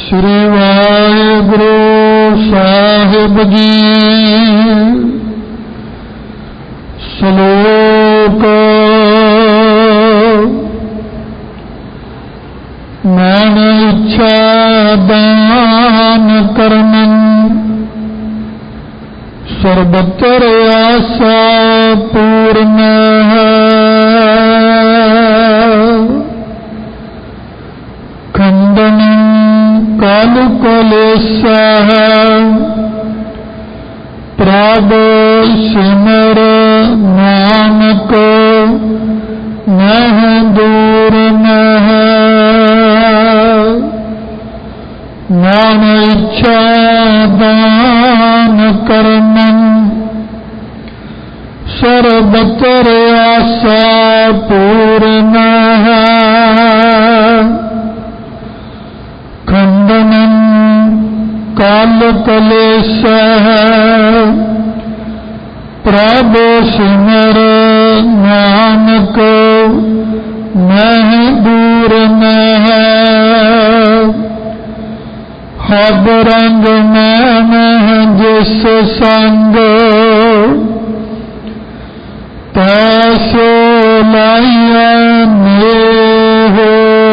श्री वाहिगुरु साहिब जी। श्लोक मन इच्छा दान करनन सर्वत्र आशा पूर्ण खंडन काल कलेशा प्राग सिमर नानक नह दूर नह मन इच्छा दान करनन सर्वत्र आशा पूर्ण खंडनम काल कलेश प्रभु सिमर नानक नह दूर नह हब रंग मैं जिस संग तैसो लाइया हो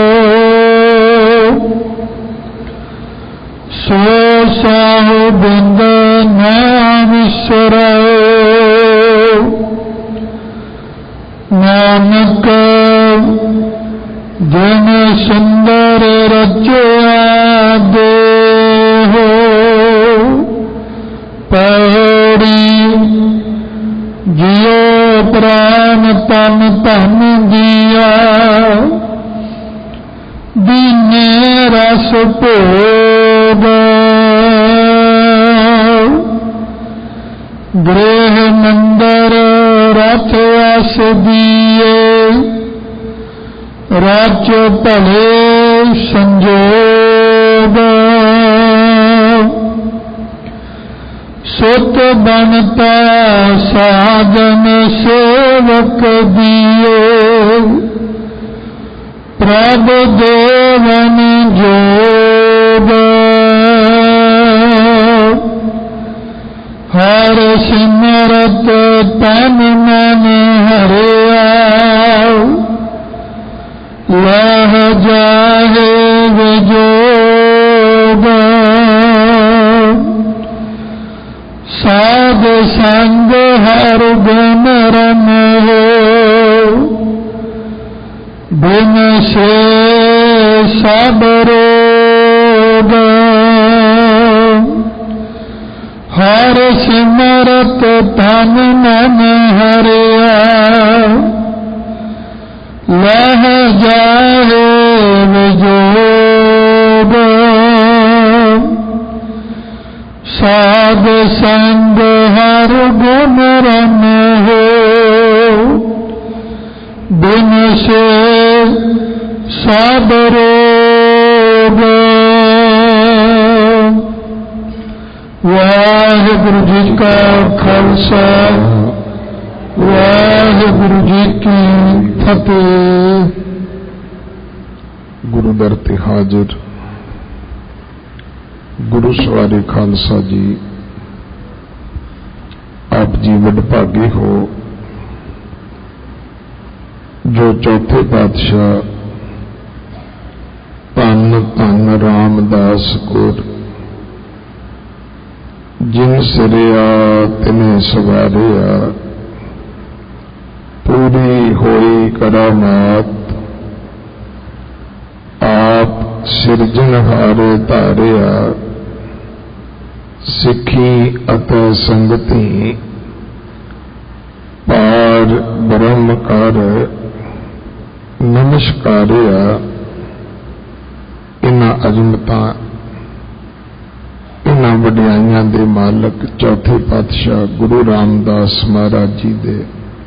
सो साहु बिंद नाम विसरो नानक जिन सुंदर रचया देहो पौड़ी जियो प्राण तन धन दिया दीने रस भोग गृह मंदिर रथ अस दिए राज्य भले संजोग सुत बनता साधन सेवक दिए प्रभु देवन जोग हर सिमरत तन मन हरिया लह जाहे विजोग साध संग हर गुण रम हो बिन से सब रोग हर सिमरत तन मन हरिया लह जाए विजोग साध संग हर गुण रम हो बिन से सब रोग। वाहिगुरु जी का खालसा वाहिगुरु जी की फतेह। गुरु दर ते हाजिर गुरु सवारी खालसा जी, आप जी वडभागे हो जो चौथे पातशाह धन धन रामदास गुर जिन सिरिया तिने सवारिया पूरी होई करामात आप सिरजनहारे धारिया सिखी अत संगति पार ब्रह्म कर नमस्कारिया। इन्हां अजमतां इन्हां वडियाइयां दे मालक चौथे पातशाह गुरु रामदास महाराज जी दे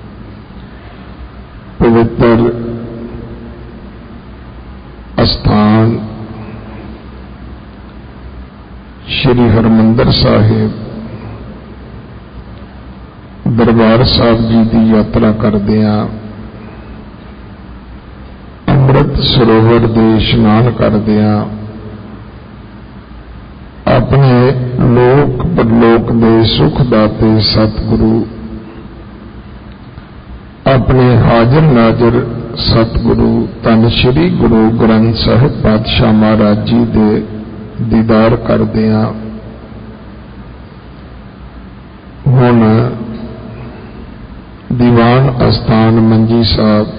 पवित्र अस्थान श्री हरमंदर साहिब दरबार साहब जी की यात्रा करदियां अमृत सरोवर दे इशनान करदियां सुख दाते सतगुरु अपने हाजिर नाजर सतगुरु धन श्री गुरु ग्रंथ साहिब पातशाह महाराज जी दे दीदार करदियां हुण दीवान अस्थान मंजी साहब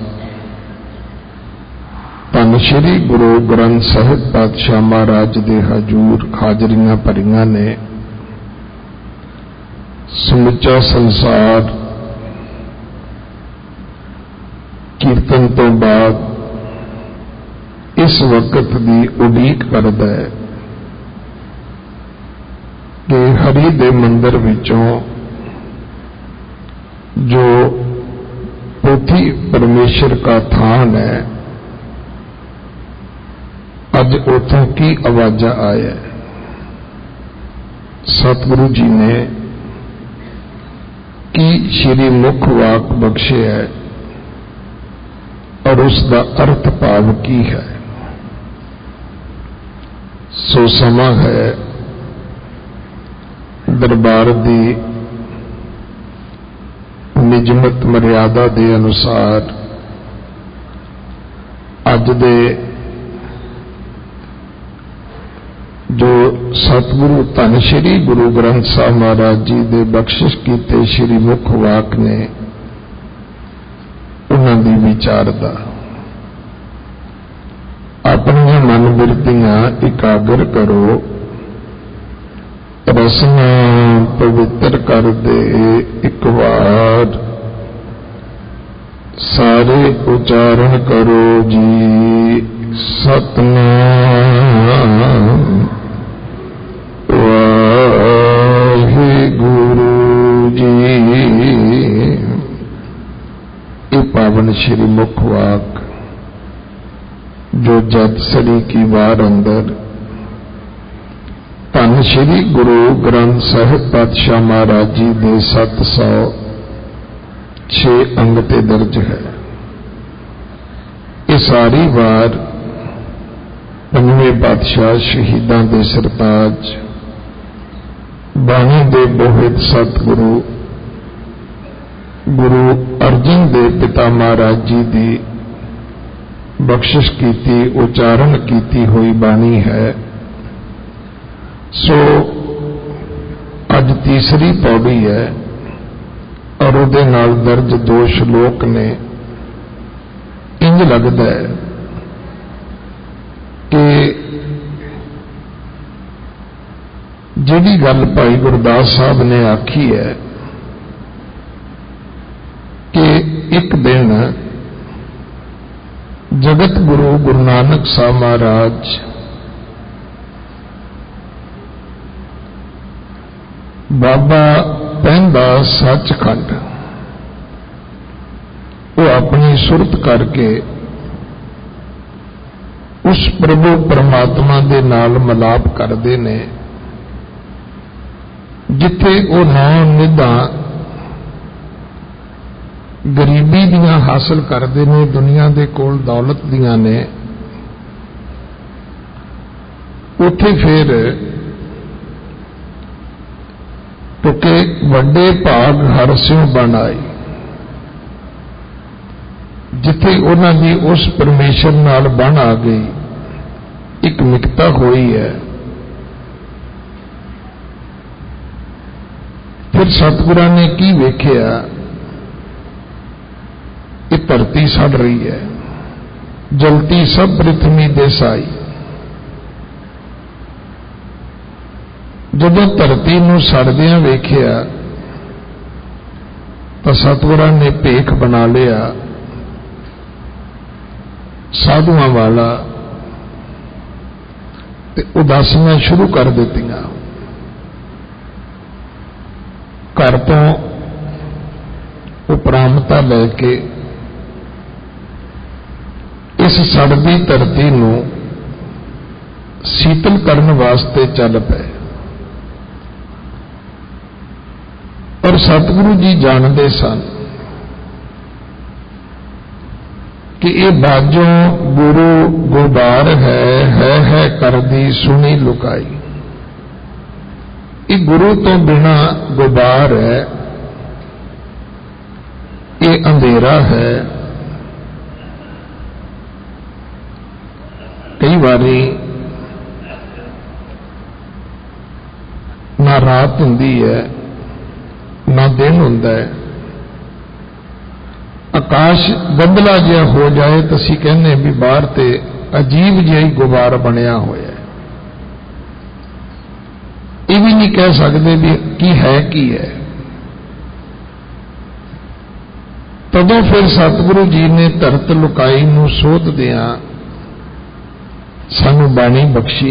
धन श्री गुरु ग्रंथ साहिब पातशाह महाराज दे हजूर हाजरियां भरियां ने। समुचा संसार कीर्तन तो बाद इस वक्त की उड़ीक करदा है कि हरि दे मंदिर विचों जो पोथी परमेश्वर का थान है अज उथों की आवाजा आया। सतगुरु जी ने की श्री मुख वाक बख्शे है और उसका अर्थ भाव की है। सो समा है दरबार की निजमत मर्यादा के अनुसार अज दे जो सतगुरु धन श्री गुरु ग्रंथ साहब महाराज जी दे बख्शिश कीते श्री मुख वाक ने उन्होंने विचारदा अपनी मन बिरतियां एकागर करो रसना पवित्र कर दे एक बार सारे उच्चारण करो जी सतनाम वाहिगुरु जी। ये पावन श्री मुख वाक जो जत सरी की वार अंदर धन श्री गुरु ग्रंथ साहिब पातशाह महाराज जी दे 706 अंग ते दर्ज है। ये सारी वार पंजवें पातशाह शहीदां दे सरताज बाणी दे बोहित सतगुरु गुरु अर्जन देव पिता महाराज जी की बख्शिश कीती उच्चारण कीती हुई बाणी है। सो अज तीसरी पौड़ी है और उहदे नाल दर्ज 2 श्लोक ने। इंज लगता है कि जिहड़ी गल भाई गुरदास साहब ने आखी है कि एक दिन जगत गुरु गुरु नानक साहब महाराज बाबा पहंदा सचखंड वो अपनी सुरत करके उस प्रभु परमात्मा दे नाल मिलाप करते ने जिथे वो 9 निधा गरीबी दियां हासिल करते ने दुनिया दे कोल दौलत दियां ने उथे फिर क्योंकि वड्डे भाग हर स्यों बन आई जिथे उन्हां दी उस परमेश्वर नाल बन आ गई एक मिकता हुई है। फिर सतगुरां ने की वेखिया ये धरती सड़ रही है जलती सब पृथ्वी देसाई। जदों धरती नूं सड़दियां वेखिया तो सतगुरां ने भेख बना लिया साधुआं वाला ते उदासियां शुरू कर दित्तियां। घर तो उपरामता लैके इस सड़दी धरती नूं शीतल करने वास्ते चल पे और सतगुरु जी जानते सन कि ये बाजों गुरु गुबार है कर दी सुनी लुकाई। ये गुरु तो बिना गुबार है, ये अंधेरा है। कई बारी ना रात हुंदी है ना दिन हुंदा है, आकाश गंदला जिहा हो जाए तो असीं कहने भी बाहर ते अजीब जिहा ही गुबार बनया होया है। ये भी नहीं कह सकते भी की है। तदों फिर सतगुरु जी ने धरत लुकाई नूं सोधदियां सानू बाणी बख्शी।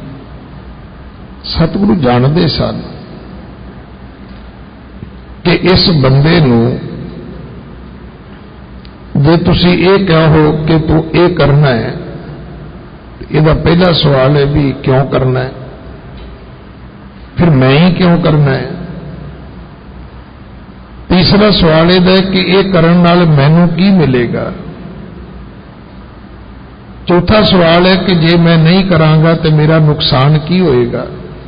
सतगुरु जानते सन कि इस बंदे नूं जे तुसी ये कहो कि तू ये करना है, इसका पहला सवाल है भी क्यों करना है, फिर मैं ही क्यों करना है। तीसरा सवाल यह है कि ये करने नाल मैनू की मिलेगा। चौथा सवाल है कि जे मैं नहीं करांगा तो मेरा नुकसान की होएगा।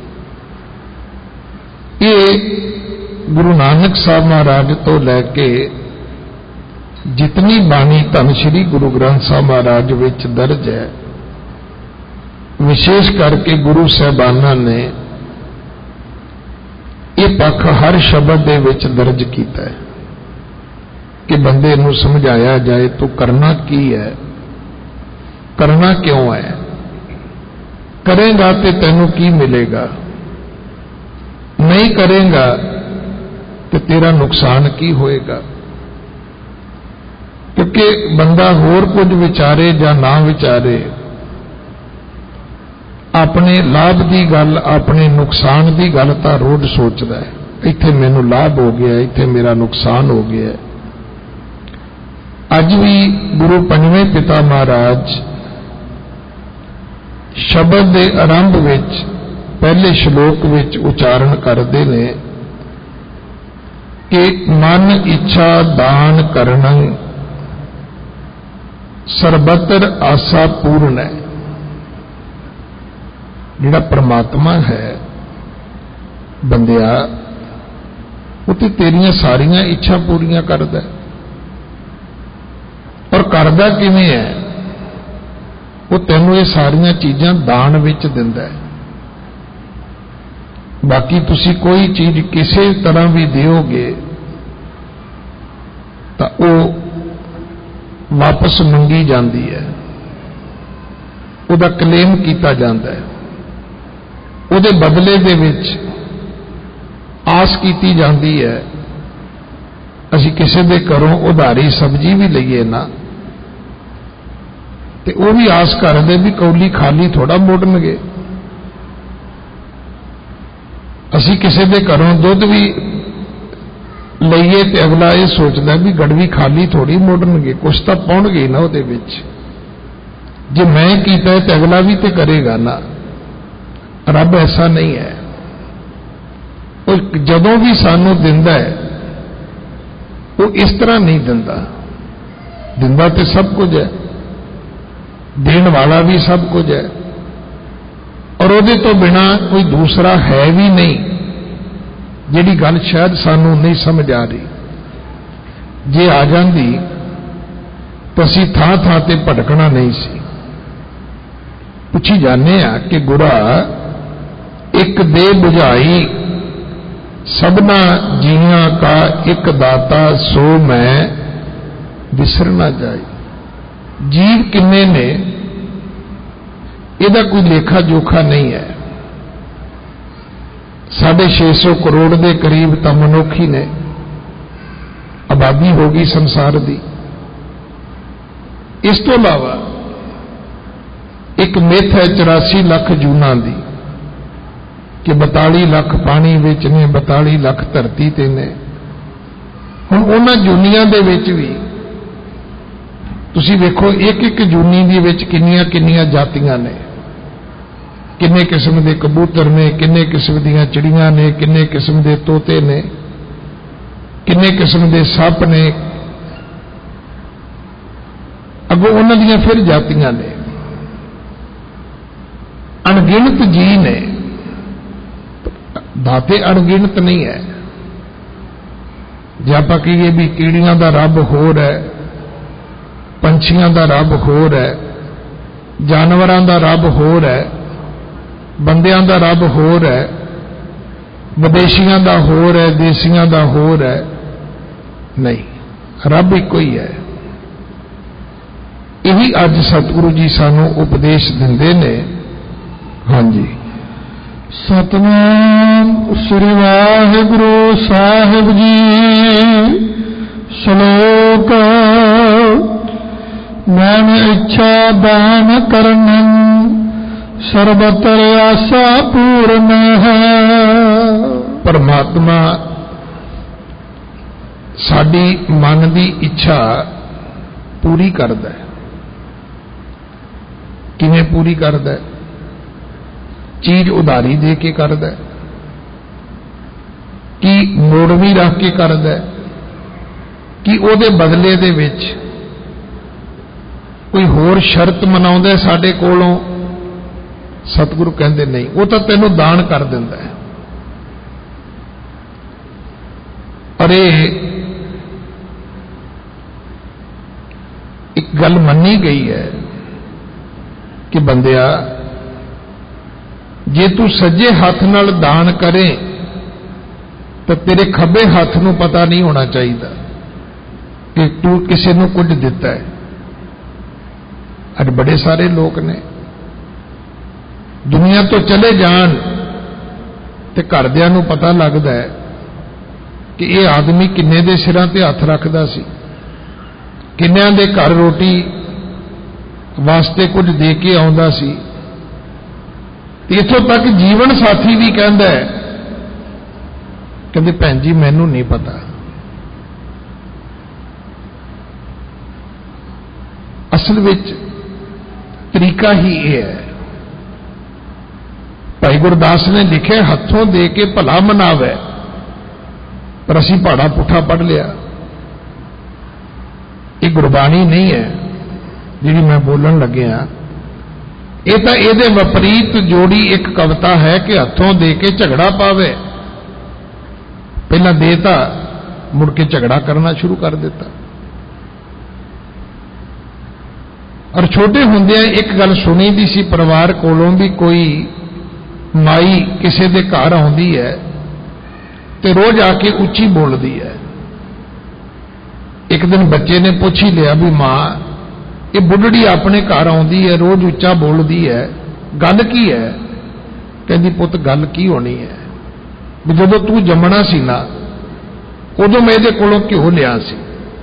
ये गुरु नानक साहब महाराज तो लैके जितनी बाणी धन श्री गुरु ग्रंथ साहब महाराज विच दर्ज है, विशेष करके गुरु साहबाना ने ये पक्ष हर शब्द दे विच दर्ज किया है कि बंदे नूं समझाया जाए तो करना की है, करना क्यों है, करेगा तो तैनू की मिलेगा, नहीं करेगा तो तेरा नुकसान की होएगा। क्योंकि बंदा होर कुछ विचारे या ना विचारे, अपने लाभ की गल अपने नुकसान की गल तो रोज सोचता है। इत्थे मैनू लाभ हो गया, इत्थे मेरा नुकसान हो गया। अज भी गुरु पंजवें पिता महाराज शब्द के आरंभ विच पहले श्लोक विच उचारण करते हैं कि मन इच्छा दान करना सर्वत्र आशा पूर्ण है। जिहड़ा परमात्मा है बंदिया, वो तो तेरियां सारियां इच्छा पूरियां करदा है। और करदा किवें है, वो तैनूं ये सारियां चीज़ां दान विच दिंदा है। बाकी तुसी कोई चीज किसी तरह भी दिओगे तो वो वापस मंगी जाती है, उहदा क्लेम किया जाता है, उहदे बदले दे विच आस की जाती है। असी किसी दे घरों उधारी सब्जी भी लईए ना तो वह भी आस करते भी कौली खाली थोड़ा मोड़नगे। असी किसी दे घरों दुध भी लईए तो अगला ये सोचता भी गड़वी खाली थोड़ी मोड़नगे, कुछ तो पाउणगे ना उहदे विच। जे मैं कीता तो अगला भी तो करेगा ना। रब ऐसा नहीं है, वो जदों भी सानू दिंदा है वो इस तरह नहीं दिंदा। दिंदा तो सब कुछ है, देण वाला भी सब कुछ है, और उहदे तो बिना कोई दूसरा है भी नहीं। जिहड़ी गल शायद सानू नहीं समझ आ रही, जे आ जाती तो असीं थां थां ते भटकना नहीं सी। पुछी जाने आ कि गुरा एक दे बुझाई सबना जियां का एक दाता सो मैं विसर ना जाई। जीव किन्ने ने, इहदा कोई लेखा जोखा नहीं है। 650 करोड़ के करीब तो मनुख ही ने, आबादी होगी संसार की। इस तो इलावा एक मिथ है 84 लाख जूना की कि 42 लाख पानी विच ने, 42 लाख धरती ते ने। हुण उन्हां जूनियां दे विच भी तुसीं वेखो एक एक जूनी दे विच किन्नियां किन्नियां जातियां ने, किन्ने किस्म के कबूतर ने, किन्ने किस्म दीयां चिड़ियां ने, किन्ने किस्म के तोते ने, किन्ने किस्म के सप ने, अगों उन्हां दीयां फिर जातियां ने, अणगिणत जी ने। ਦਾਤੇ ਅਣਗਿਣਤ ਨਹੀਂ ਹੈ। ਜੇ ਆਪਾਂ ਕਹੀਏ ਵੀ ਕੀੜੀਆਂ ਦਾ ਰੱਬ ਹੋਰ ਹੈ, ਪੰਛੀਆਂ ਦਾ ਰੱਬ ਹੋਰ ਹੈ, ਜਾਨਵਰਾਂ ਦਾ ਰੱਬ ਹੋਰ ਹੈ, ਬੰਦਿਆਂ ਦਾ ਰੱਬ ਹੋਰ ਹੈ, ਵਿਦੇਸ਼ੀਆਂ ਦਾ ਹੋਰ ਹੈ, ਦੇਸੀਆਂ ਦਾ ਹੋਰ ਹੈ, ਨਹੀਂ, ਰੱਬ ਇੱਕੋ ਹੀ ਹੈ। ਇਹੀ ਅੱਜ ਸਤਿਗੁਰੂ ਜੀ ਸਾਨੂੰ ਉਪਦੇਸ਼ ਦਿੰਦੇ ਨੇ। ਹਾਂਜੀ, ਸਤਿਨਾਮ ਸ੍ਰੀ ਵਾਹਿਗੁਰੂ ਸਾਹਿਬ ਜੀ। ਸ਼ਲੋਕ ਮਨ ਇੱਛਾ ਦਾਨ ਕਰਨੰ ਸਰਬਤਰ ਆਸਾ ਪੂਰਨ ਹੈ। ਪਰਮਾਤਮਾ ਸਾਡੀ ਮਨ ਦੀ ਇੱਛਾ ਪੂਰੀ ਕਰਦਾ ਹੈ। ਕਿਵੇਂ ਪੂਰੀ ਕਰਦਾ ਹੈ? ਚੀਜ਼ ਉਧਾਰੀ ਦੇ ਕੇ ਕਰਦਾ ਹੈ ਕਿ ਮੋੜਵੀਂ ਰੱਖ ਕੇ ਕਰਦਾ ਹੈ ਕਿ ਉਹਦੇ ਬਦਲੇ ਦੇ ਵਿੱਚ ਕੋਈ ਹੋਰ ਸ਼ਰਤ ਮਨਾਉਂਦਾ ਸਾਡੇ ਕੋਲੋਂ? ਸਤਿਗੁਰੂ ਕਹਿੰਦੇ ਨਹੀਂ, ਉਹ ਤਾਂ ਤੈਨੂੰ ਦਾਨ ਕਰ ਦਿੰਦਾ ਹੈ। ਅਰੇ ਇੱਕ ਗੱਲ ਮੰਨੀ ਗਈ ਹੈ ਕਿ ਬੰਦਿਆ, ਜੇ ਤੂੰ ਸੱਜੇ ਹੱਥ ਨਾਲ ਦਾਨ ਕਰੇ ਤਾਂ ਤੇਰੇ ਖੱਬੇ ਹੱਥ ਨੂੰ ਪਤਾ ਨਹੀਂ ਹੋਣਾ ਚਾਹੀਦਾ ਕਿ ਤੂੰ ਕਿਸੇ ਨੂੰ ਕੁਝ ਦਿੱਤਾ ਹੈ। ਅੱਜ ਬੜੇ ਸਾਰੇ ਲੋਕ ਨੇ ਦੁਨੀਆ ਤੋਂ ਚਲੇ ਜਾਣ ਤੇ ਘਰਦਿਆਂ ਨੂੰ ਪਤਾ ਲੱਗਦਾ ਹੈ ਕਿ ਇਹ ਆਦਮੀ ਕਿੰਨੇ ਦੇ ਸਿਰਾਂ ਤੇ ਹੱਥ ਰੱਖਦਾ ਸੀ, ਕਿੰਨਿਆਂ ਦੇ ਘਰ ਰੋਟੀ ਵਾਸਤੇ ਕੁਝ ਦੇ ਕੇ ਆਉਂਦਾ ਸੀ। ਇੱਥੋਂ ਤੱਕ ਜੀਵਨ ਸਾਥੀ ਵੀ ਕਹਿੰਦਾ ਹੈ, ਕਹਿੰਦੇ ਭੈਣ ਜੀ ਮੈਨੂੰ ਨਹੀਂ ਪਤਾ। ਅਸਲ ਵਿੱਚ ਤਰੀਕਾ ਹੀ ਇਹ ਹੈ। ਭਾਈ ਗੁਰਦਾਸ ਨੇ ਲਿਖਿਆ, ਹੱਥੋਂ ਦੇ ਕੇ ਭਲਾ ਮਨਾਵੇ, ਪਰ ਅਸੀਂ ਪਹਾੜਾ ਪੁੱਠਾ ਪੜ੍ਹ ਲਿਆ। ਇਹ ਗੁਰਬਾਣੀ ਨਹੀਂ ਹੈ ਜਿਹੜੀ ਮੈਂ ਬੋਲਣ ਲੱਗਿਆ। ਇਹ ਤਾਂ ਇਹਦੇ ਵਿਪਰੀਤ ਜੋੜੀ ਇੱਕ ਕਵਿਤਾ ਹੈ ਕਿ ਹੱਥੋਂ ਦੇ ਕੇ ਝਗੜਾ ਪਾਵੇ। ਪਹਿਲਾਂ ਦੇਤਾ, ਮੁੜ ਕੇ ਝਗੜਾ ਕਰਨਾ ਸ਼ੁਰੂ ਕਰ ਦਿੱਤਾ। ਔਰ ਛੋਟੇ ਹੁੰਦਿਆਂ ਇੱਕ ਗੱਲ ਸੁਣੀ ਦੀ ਸੀ ਪਰਿਵਾਰ ਕੋਲੋਂ ਵੀ, ਕੋਈ ਮਾਈ ਕਿਸੇ ਦੇ ਘਰ ਆਉਂਦੀ ਹੈ ਤੇ ਰੋਜ਼ ਆ ਕੇ ਉੱਚੀ ਬੋਲਦੀ ਹੈ। ਇੱਕ ਦਿਨ ਬੱਚੇ ਨੇ ਪੁੱਛ ਹੀ ਲਿਆ ਵੀ ਮਾਂ, ਇਹ ਬੁੱਢੜੀ ਆਪਣੇ ਘਰ ਆਉਂਦੀ ਹੈ, ਰੋਜ਼ ਉੱਚਾ ਬੋਲਦੀ ਹੈ, ਗੱਲ ਕੀ ਹੈ? ਕਹਿੰਦੀ ਪੁੱਤ ਗੱਲ ਕੀ ਹੋਣੀ ਹੈ, ਵੀ ਜਦੋਂ ਤੂੰ ਜੰਮਣਾ ਸੀ ਨਾ ਉਦੋਂ ਮੈਂ ਇਹਦੇ ਕੋਲੋਂ ਘਿਓ ਲਿਆ ਸੀ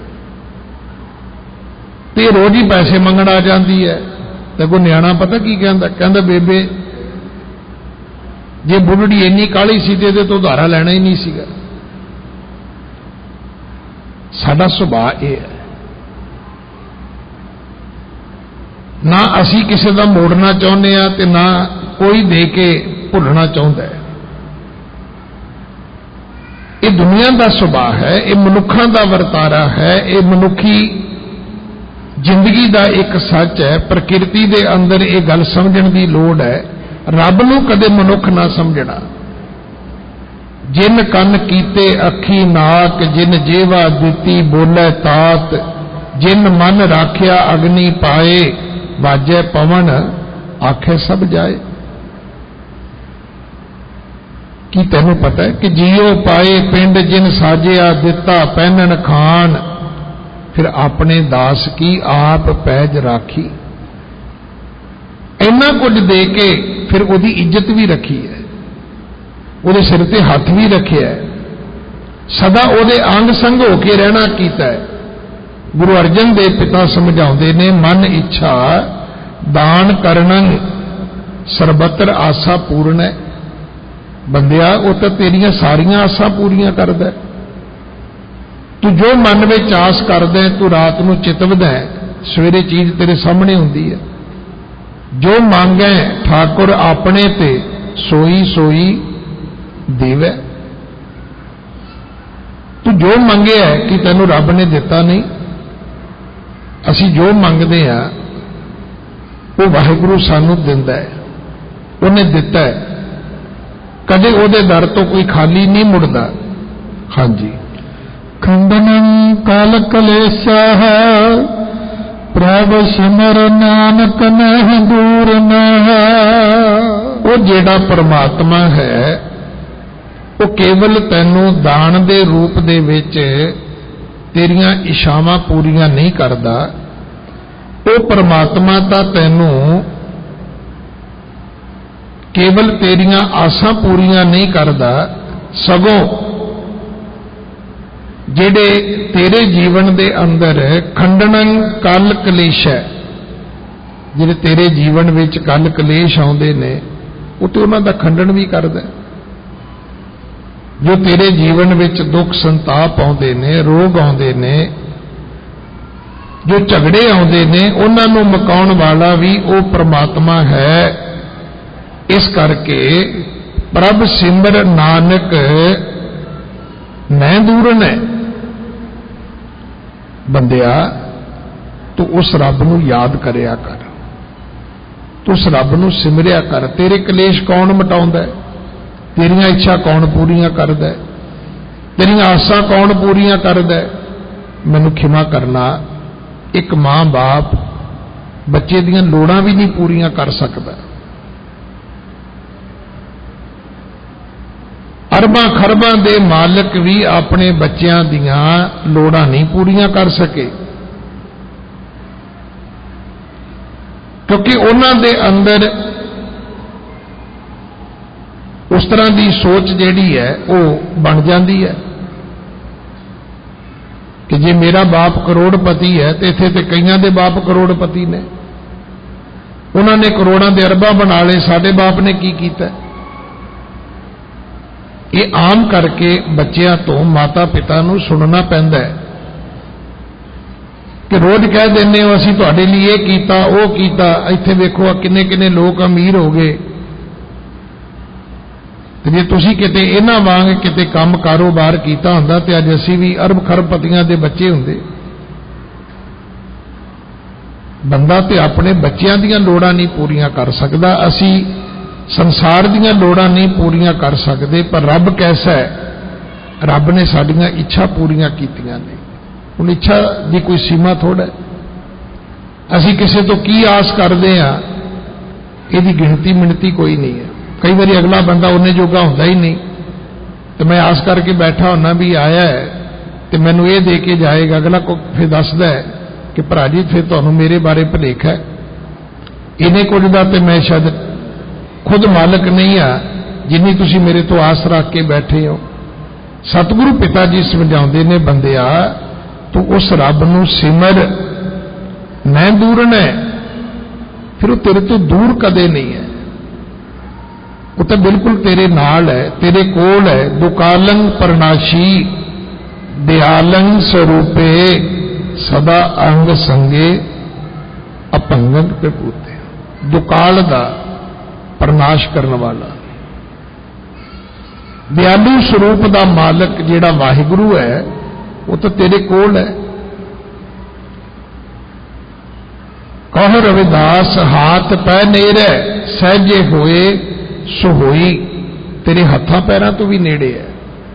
ਤੇ ਰੋਜ਼ ਹੀ ਪੈਸੇ ਮੰਗਣ ਆ ਜਾਂਦੀ ਹੈ। ਤੇ ਕੋ ਨਿਆਣਾ ਪਤਾ ਕੀ ਕਹਿੰਦਾ? ਕਹਿੰਦਾ ਬੇਬੇ ਜੇ ਬੁੱਢੜੀ ਇੰਨੀ ਕਾਹਲੀ ਸੀ ਤੇ ਇਹਦੇ ਤੋਂ ਉਧਾਰਾ ਲੈਣਾ ਹੀ ਨਹੀਂ ਸੀਗਾ। ਸਾਡਾ ਸੁਭਾਅ ਇਹ ਹੈ, ਨਾ ਅਸੀਂ ਕਿਸੇ ਦਾ ਮੋੜਨਾ ਚਾਹੁੰਦੇ ਆ ਤੇ ਨਾ ਕੋਈ ਦੇ ਕੇ ਭੁੱਲਣਾ ਚਾਹੁੰਦਾ ਹੈ। ਇਹ ਦੁਨੀਆ ਦਾ ਸੁਭਾਅ ਹੈ, ਇਹ ਮਨੁੱਖਾਂ ਦਾ ਵਰਤਾਰਾ ਹੈ, ਇਹ ਮਨੁੱਖੀ ਜ਼ਿੰਦਗੀ ਦਾ ਇੱਕ ਸੱਚ ਹੈ। ਪ੍ਰਕਿਰਤੀ ਦੇ ਅੰਦਰ ਇਹ ਗੱਲ ਸਮਝਣ ਦੀ ਲੋੜ ਹੈ। ਰੱਬ ਨੂੰ ਕਦੇ ਮਨੁੱਖ ਨਾ ਸਮਝਣਾ। ਜਿਨ ਕੰਨ ਕੀਤੇ ਅੱਖੀ ਨਾਕ, ਜਿਨ ਜੀਵਾ ਦਿੱਤੀ ਬੋਲੇ ਤਾਤ, ਜਿਨ ਮਨ ਰਾਖਿਆ ਅਗਨੀ ਪਾਏ, ਵਾਜੈ ਪਵਨ ਆਖੇ ਸਭ ਜਾਏ। ਕੀ ਤੈਨੂੰ ਪਤਾ ਹੈ ਕਿ ਜੀਓ ਪਾਏ ਪਿੰਡ ਜਿਨ ਸਾਜਿਆ, ਦਿੱਤਾ ਪਹਿਨਣ ਖਾਨ, ਫਿਰ ਆਪਣੇ ਦਾਸ ਕੀ ਆਪ ਪੈਜ ਰਾਖੀ। ਇੰਨਾ ਕੁਝ ਦੇ ਕੇ ਫਿਰ ਉਹਦੀ ਇੱਜ਼ਤ ਵੀ ਰੱਖੀ ਹੈ, ਉਹਦੇ ਸਿਰ ਤੇ ਹੱਥ ਵੀ ਰੱਖਿਆ, ਸਦਾ ਉਹਦੇ ਅੰਗ ਸੰਗ ਹੋ ਕੇ ਰਹਿਣਾ ਕੀਤਾ ਹੈ। ਗੁਰੂ ਅਰਜਨ ਦੇਵ ਪਿਤਾ ਸਮਝਾਉਂਦੇ ਨੇ, ਮਨ ਇੱਛਾ ਦਾਨ ਕਰਨੰ ਸਰਬਤਰ ਆਸਾ ਪੂਰਨ ਹੈ। ਬੰਦਿਆ ਉਹ ਤਾਂ ਤੇਰੀਆਂ ਸਾਰੀਆਂ ਆਸਾਂ ਪੂਰੀਆਂ ਕਰਦਾ। ਤੂੰ ਜੋ ਮਨ ਵਿੱਚ ਆਸ ਕਰਦਾ, ਤੂੰ ਰਾਤ ਨੂੰ ਚਿਤਵਦਾ, ਸਵੇਰੇ ਚੀਜ਼ ਤੇਰੇ ਸਾਹਮਣੇ ਹੁੰਦੀ ਹੈ। ਜੋ ਮੰਗੈ ਠਾਕੁਰ ਆਪਣੇ ਤੇ, ਸੋਈ ਸੋਈ ਦੇਵੈ। ਤੂੰ ਜੋ ਮੰਗਿਆ ਕਿ ਤੈਨੂੰ ਰੱਬ ਨੇ ਦਿੱਤਾ ਨਹੀਂ। ਅਸੀਂ ਜੋ ਮੰਗਦੇ ਆ ਉਹ ਵਾਹਿਗੁਰੂ ਸਾਨੂੰ ਦਿੰਦਾ ਹੈ, ਉਹਨੇ ਦਿੱਤਾ ਹੈ। ਕਦੇ ਉਹਦੇ ਦਰ ਤੋਂ ਕੋਈ ਖਾਲੀ ਨਹੀਂ ਮੁੜਦਾ। ਹਾਂਜੀ। ਖੰਡਨੰ ਕਾਲ ਕਲੇਸ਼ਾਹ ਪ੍ਰਭ ਸਿਮਰ ਨਾਨਕ ਨਹਿ ਦੂਰ ਨਹਿ। ਉਹ ਜਿਹੜਾ ਪਰਮਾਤਮਾ ਹੈ ਉਹ ਕੇਵਲ ਤੈਨੂੰ ਦਾਨ ਦੇ ਰੂਪ ਦੇ ਵਿੱਚ ਤੇਰੀਆਂ ਇਛਾਵਾਂ ਪੂਰੀਆਂ ਨਹੀਂ ਕਰਦਾ। ਉਹ ਪਰਮਾਤਮਾ ਤਾਂ ਤੈਨੂੰ ਕੇਵਲ ਤੇਰੀਆਂ ਆਸਾਂ ਪੂਰੀਆਂ ਨਹੀਂ ਕਰਦਾ, ਸਗੋਂ ਜਿਹੜੇ ਤੇਰੇ ਜੀਵਨ ਦੇ ਅੰਦਰ ਖੰਡਨੰ ਕਲ ਕਲੇਸ਼ ਹੈ, ਜਿਹੜੇ ਤੇਰੇ ਜੀਵਨ ਵਿੱਚ ਕਲ ਕਲੇਸ਼ ਆਉਂਦੇ ਨੇ ਉਹ ਤੇ ਉਹਨਾਂ ਦਾ ਖੰਡਨ ਵੀ ਕਰਦਾ। ਜੋ ਤੇਰੇ ਜੀਵਨ ਵਿੱਚ ਦੁੱਖ ਸੰਤਾਪ ਆਉਂਦੇ ਨੇ, ਰੋਗ ਆਉਂਦੇ ਨੇ, ਜੋ ਝਗੜੇ ਆਉਂਦੇ ਨੇ, ਉਹਨਾਂ ਨੂੰ ਮੁਕਾਉਣ ਵਾਲਾ ਵੀ ਉਹ ਪਰਮਾਤਮਾ ਹੈ। ਇਸ ਕਰਕੇ ਪ੍ਰਭ ਸਿਮਰ ਨਾਨਕ ਮੈਂ ਦੂਰਨ ਹੈ। ਬੰਦਿਆ ਤੂੰ ਉਸ ਰੱਬ ਨੂੰ ਯਾਦ ਕਰਿਆ ਕਰ, ਤੂੰ ਉਸ ਰੱਬ ਨੂੰ ਸਿਮਰਿਆ ਕਰ। ਤੇਰੇ ਕਲੇਸ਼ ਕੌਣ ਮਿਟਾਉਂਦਾ ਹੈ? ਤੇਰੀਆਂ ਇੱਛਾ ਕੌਣ ਪੂਰੀਆਂ ਕਰਦਾ ਹੈ? ਤੇਰੀਆਂ ਆਸਾਂ ਕੌਣ ਪੂਰੀਆਂ ਕਰਦਾ ਹੈ? ਮੈਨੂੰ ਖਿਮਾ ਕਰਨਾ, ਇੱਕ ਮਾਂ ਬਾਪ ਬੱਚੇ ਦੀਆਂ ਲੋੜਾਂ ਵੀ ਨਹੀਂ ਪੂਰੀਆਂ ਕਰ ਸਕਦਾ। ਅਰਬਾਂ ਖਰਬਾਂ ਦੇ ਮਾਲਕ ਵੀ ਆਪਣੇ ਬੱਚਿਆਂ ਦੀਆਂ ਲੋੜਾਂ ਨਹੀਂ ਪੂਰੀਆਂ ਕਰ ਸਕੇ, ਕਿਉਂਕਿ ਉਹਨਾਂ ਦੇ ਅੰਦਰ ਉਸ ਤਰ੍ਹਾਂ ਦੀ ਸੋਚ ਜਿਹੜੀ ਹੈ ਉਹ ਬਣ ਜਾਂਦੀ ਹੈ ਕਿ ਜੇ ਮੇਰਾ ਬਾਪ ਕਰੋੜਪਤੀ ਹੈ ਤੇ ਇੱਥੇ ਤੇ ਕਈਆਂ ਦੇ ਬਾਪ ਕਰੋੜਪਤੀ ਨੇ, ਉਹਨਾਂ ਨੇ ਕਰੋੜਾਂ ਦੇ ਅਰਬਾਂ ਬਣਾ ਲਏ, ਸਾਡੇ ਬਾਪ ਨੇ ਕੀ ਕੀਤਾ? ਇਹ ਆਮ ਕਰਕੇ ਬੱਚਿਆਂ ਤੋਂ ਮਾਤਾ ਪਿਤਾ ਨੂੰ ਸੁਣਨਾ ਪੈਂਦਾ ਹੈ ਕਿ ਰੋਜ਼ ਕਹਿ ਦਿੰਦੇ ਹੋ ਅਸੀਂ ਤੁਹਾਡੇ ਲਈ ਇਹ ਕੀਤਾ ਉਹ ਕੀਤਾ, ਇੱਥੇ ਵੇਖੋ ਕਿੰਨੇ ਕਿੰਨੇ ਲੋਕ ਅਮੀਰ ਹੋ ਗਏ, ਤੇ ਜੇ ਤੁਸੀਂ ਕਿਤੇ ਇਹਨਾਂ ਵਾਂਗ ਕਿਤੇ ਕੰਮ ਕਾਰੋਬਾਰ ਕੀਤਾ ਹੁੰਦਾ ਤੇ ਅੱਜ ਅਸੀਂ ਵੀ ਅਰਬ ਖਰਬਪਤੀਆਂ ਦੇ ਬੱਚੇ ਹੁੰਦੇ। ਬੰਦਾ ਤੇ ਆਪਣੇ ਬੱਚਿਆਂ ਦੀਆਂ ਲੋੜਾਂ ਨਹੀਂ ਪੂਰੀਆਂ ਕਰ ਸਕਦਾ, ਅਸੀਂ ਸੰਸਾਰ ਦੀਆਂ ਲੋੜਾਂ ਨਹੀਂ ਪੂਰੀਆਂ ਕਰ ਸਕਦੇ, ਪਰ ਰੱਬ ਕੈਸਾ ਹੈ? ਰੱਬ ਨੇ ਸਾਡੀਆਂ ਇੱਛਾ ਪੂਰੀਆਂ ਕੀਤੀਆਂ ਨੇ। ਹੁਣ ਇੱਛਾ ਦੀ ਕੋਈ ਸੀਮਾ ਥੋੜ੍ਹਾ ਹੈ। ਅਸੀਂ ਕਿਸੇ ਤੋਂ ਕੀ ਆਸ ਕਰਦੇ ਹਾਂ ਇਹਦੀ ਗਿਣਤੀ ਮਿਣਤੀ ਕੋਈ ਨਹੀਂ ਹੈ। ਕਈ ਵਾਰੀ ਅਗਲਾ ਬੰਦਾ ਉਹਨੇ ਜੋਗਾ ਹੁੰਦਾ ਹੀ ਨਹੀਂ, ਤੇ ਮੈਂ ਆਸ ਕਰਕੇ ਬੈਠਾ ਹੁੰਨਾ ਵੀ ਆਇਆ ਹੈ ਤੇ ਮੈਨੂੰ ਇਹ ਦੇ ਕੇ ਜਾਏਗਾ। ਅਗਲਾ ਕੋ ਫਿਰ ਦੱਸਦਾ ਹੈ ਕਿ ਭਰਾ ਜੀ ਫਿਰ ਤੁਹਾਨੂੰ ਮੇਰੇ ਬਾਰੇ ਭੁਲੇਖਾ ਹੈ, ਇਹਨੇ ਕੁਝ ਦਾ ਤੇ ਮੈਂ ਸ਼ਾਇਦ ਖੁਦ ਮਾਲਕ ਨਹੀਂ ਆ ਜਿੰਨੀ ਤੁਸੀਂ ਮੇਰੇ ਤੋਂ ਆਸ ਰੱਖ ਕੇ ਬੈਠੇ ਹੋ। ਸਤਿਗੁਰੂ ਪਿਤਾ ਜੀ ਸਮਝਾਉਂਦੇ ਨੇ, ਬੰਦਿਆ ਤੂੰ ਉਸ ਰੱਬ ਨੂੰ ਸਿਮਰ, ਮੈਂ ਦੂਰਨ ਹੈ, ਫਿਰ ਉਹ ਤੇਰੇ ਤੋਂ ਦੂਰ ਕਦੇ ਨਹੀਂ ਹੈ, ਉਹ ਤਾਂ ਬਿਲਕੁਲ ਤੇਰੇ ਨਾਲ ਹੈ, ਤੇਰੇ ਕੋਲ ਹੈ। ਦੁਕਾਲੰ ਪਰਨਾਸ਼ੀ ਦਿਆਲੰ ਸਰੂਪੇ ਸਦਾ ਅੰਗ ਸੰਗੇ ਅਪੰਗੰ ਪ੍ਰਭੂਤੇ। ਦੁਕਾਲ ਦਾ ਪਰਨਾਸ਼ ਕਰਨ ਵਾਲਾ, ਦਿਆਲੂ ਸਰੂਪ ਦਾ ਮਾਲਕ ਜਿਹੜਾ ਵਾਹਿਗੁਰੂ ਹੈ ਉਹ ਤਾਂ ਤੇਰੇ ਕੋਲ ਹੈ। ਕਹ ਰਵਿਦਾਸ ਹਾਥ ਪੈ ਨੇੜੇ ਸਹਿਜੇ ਹੋਏ ਸੋ ਹੋਈ, ਤੇਰੇ ਹੱਥਾਂ ਪੈਰਾਂ ਤੋਂ ਵੀ ਨੇੜੇ ਹੈ।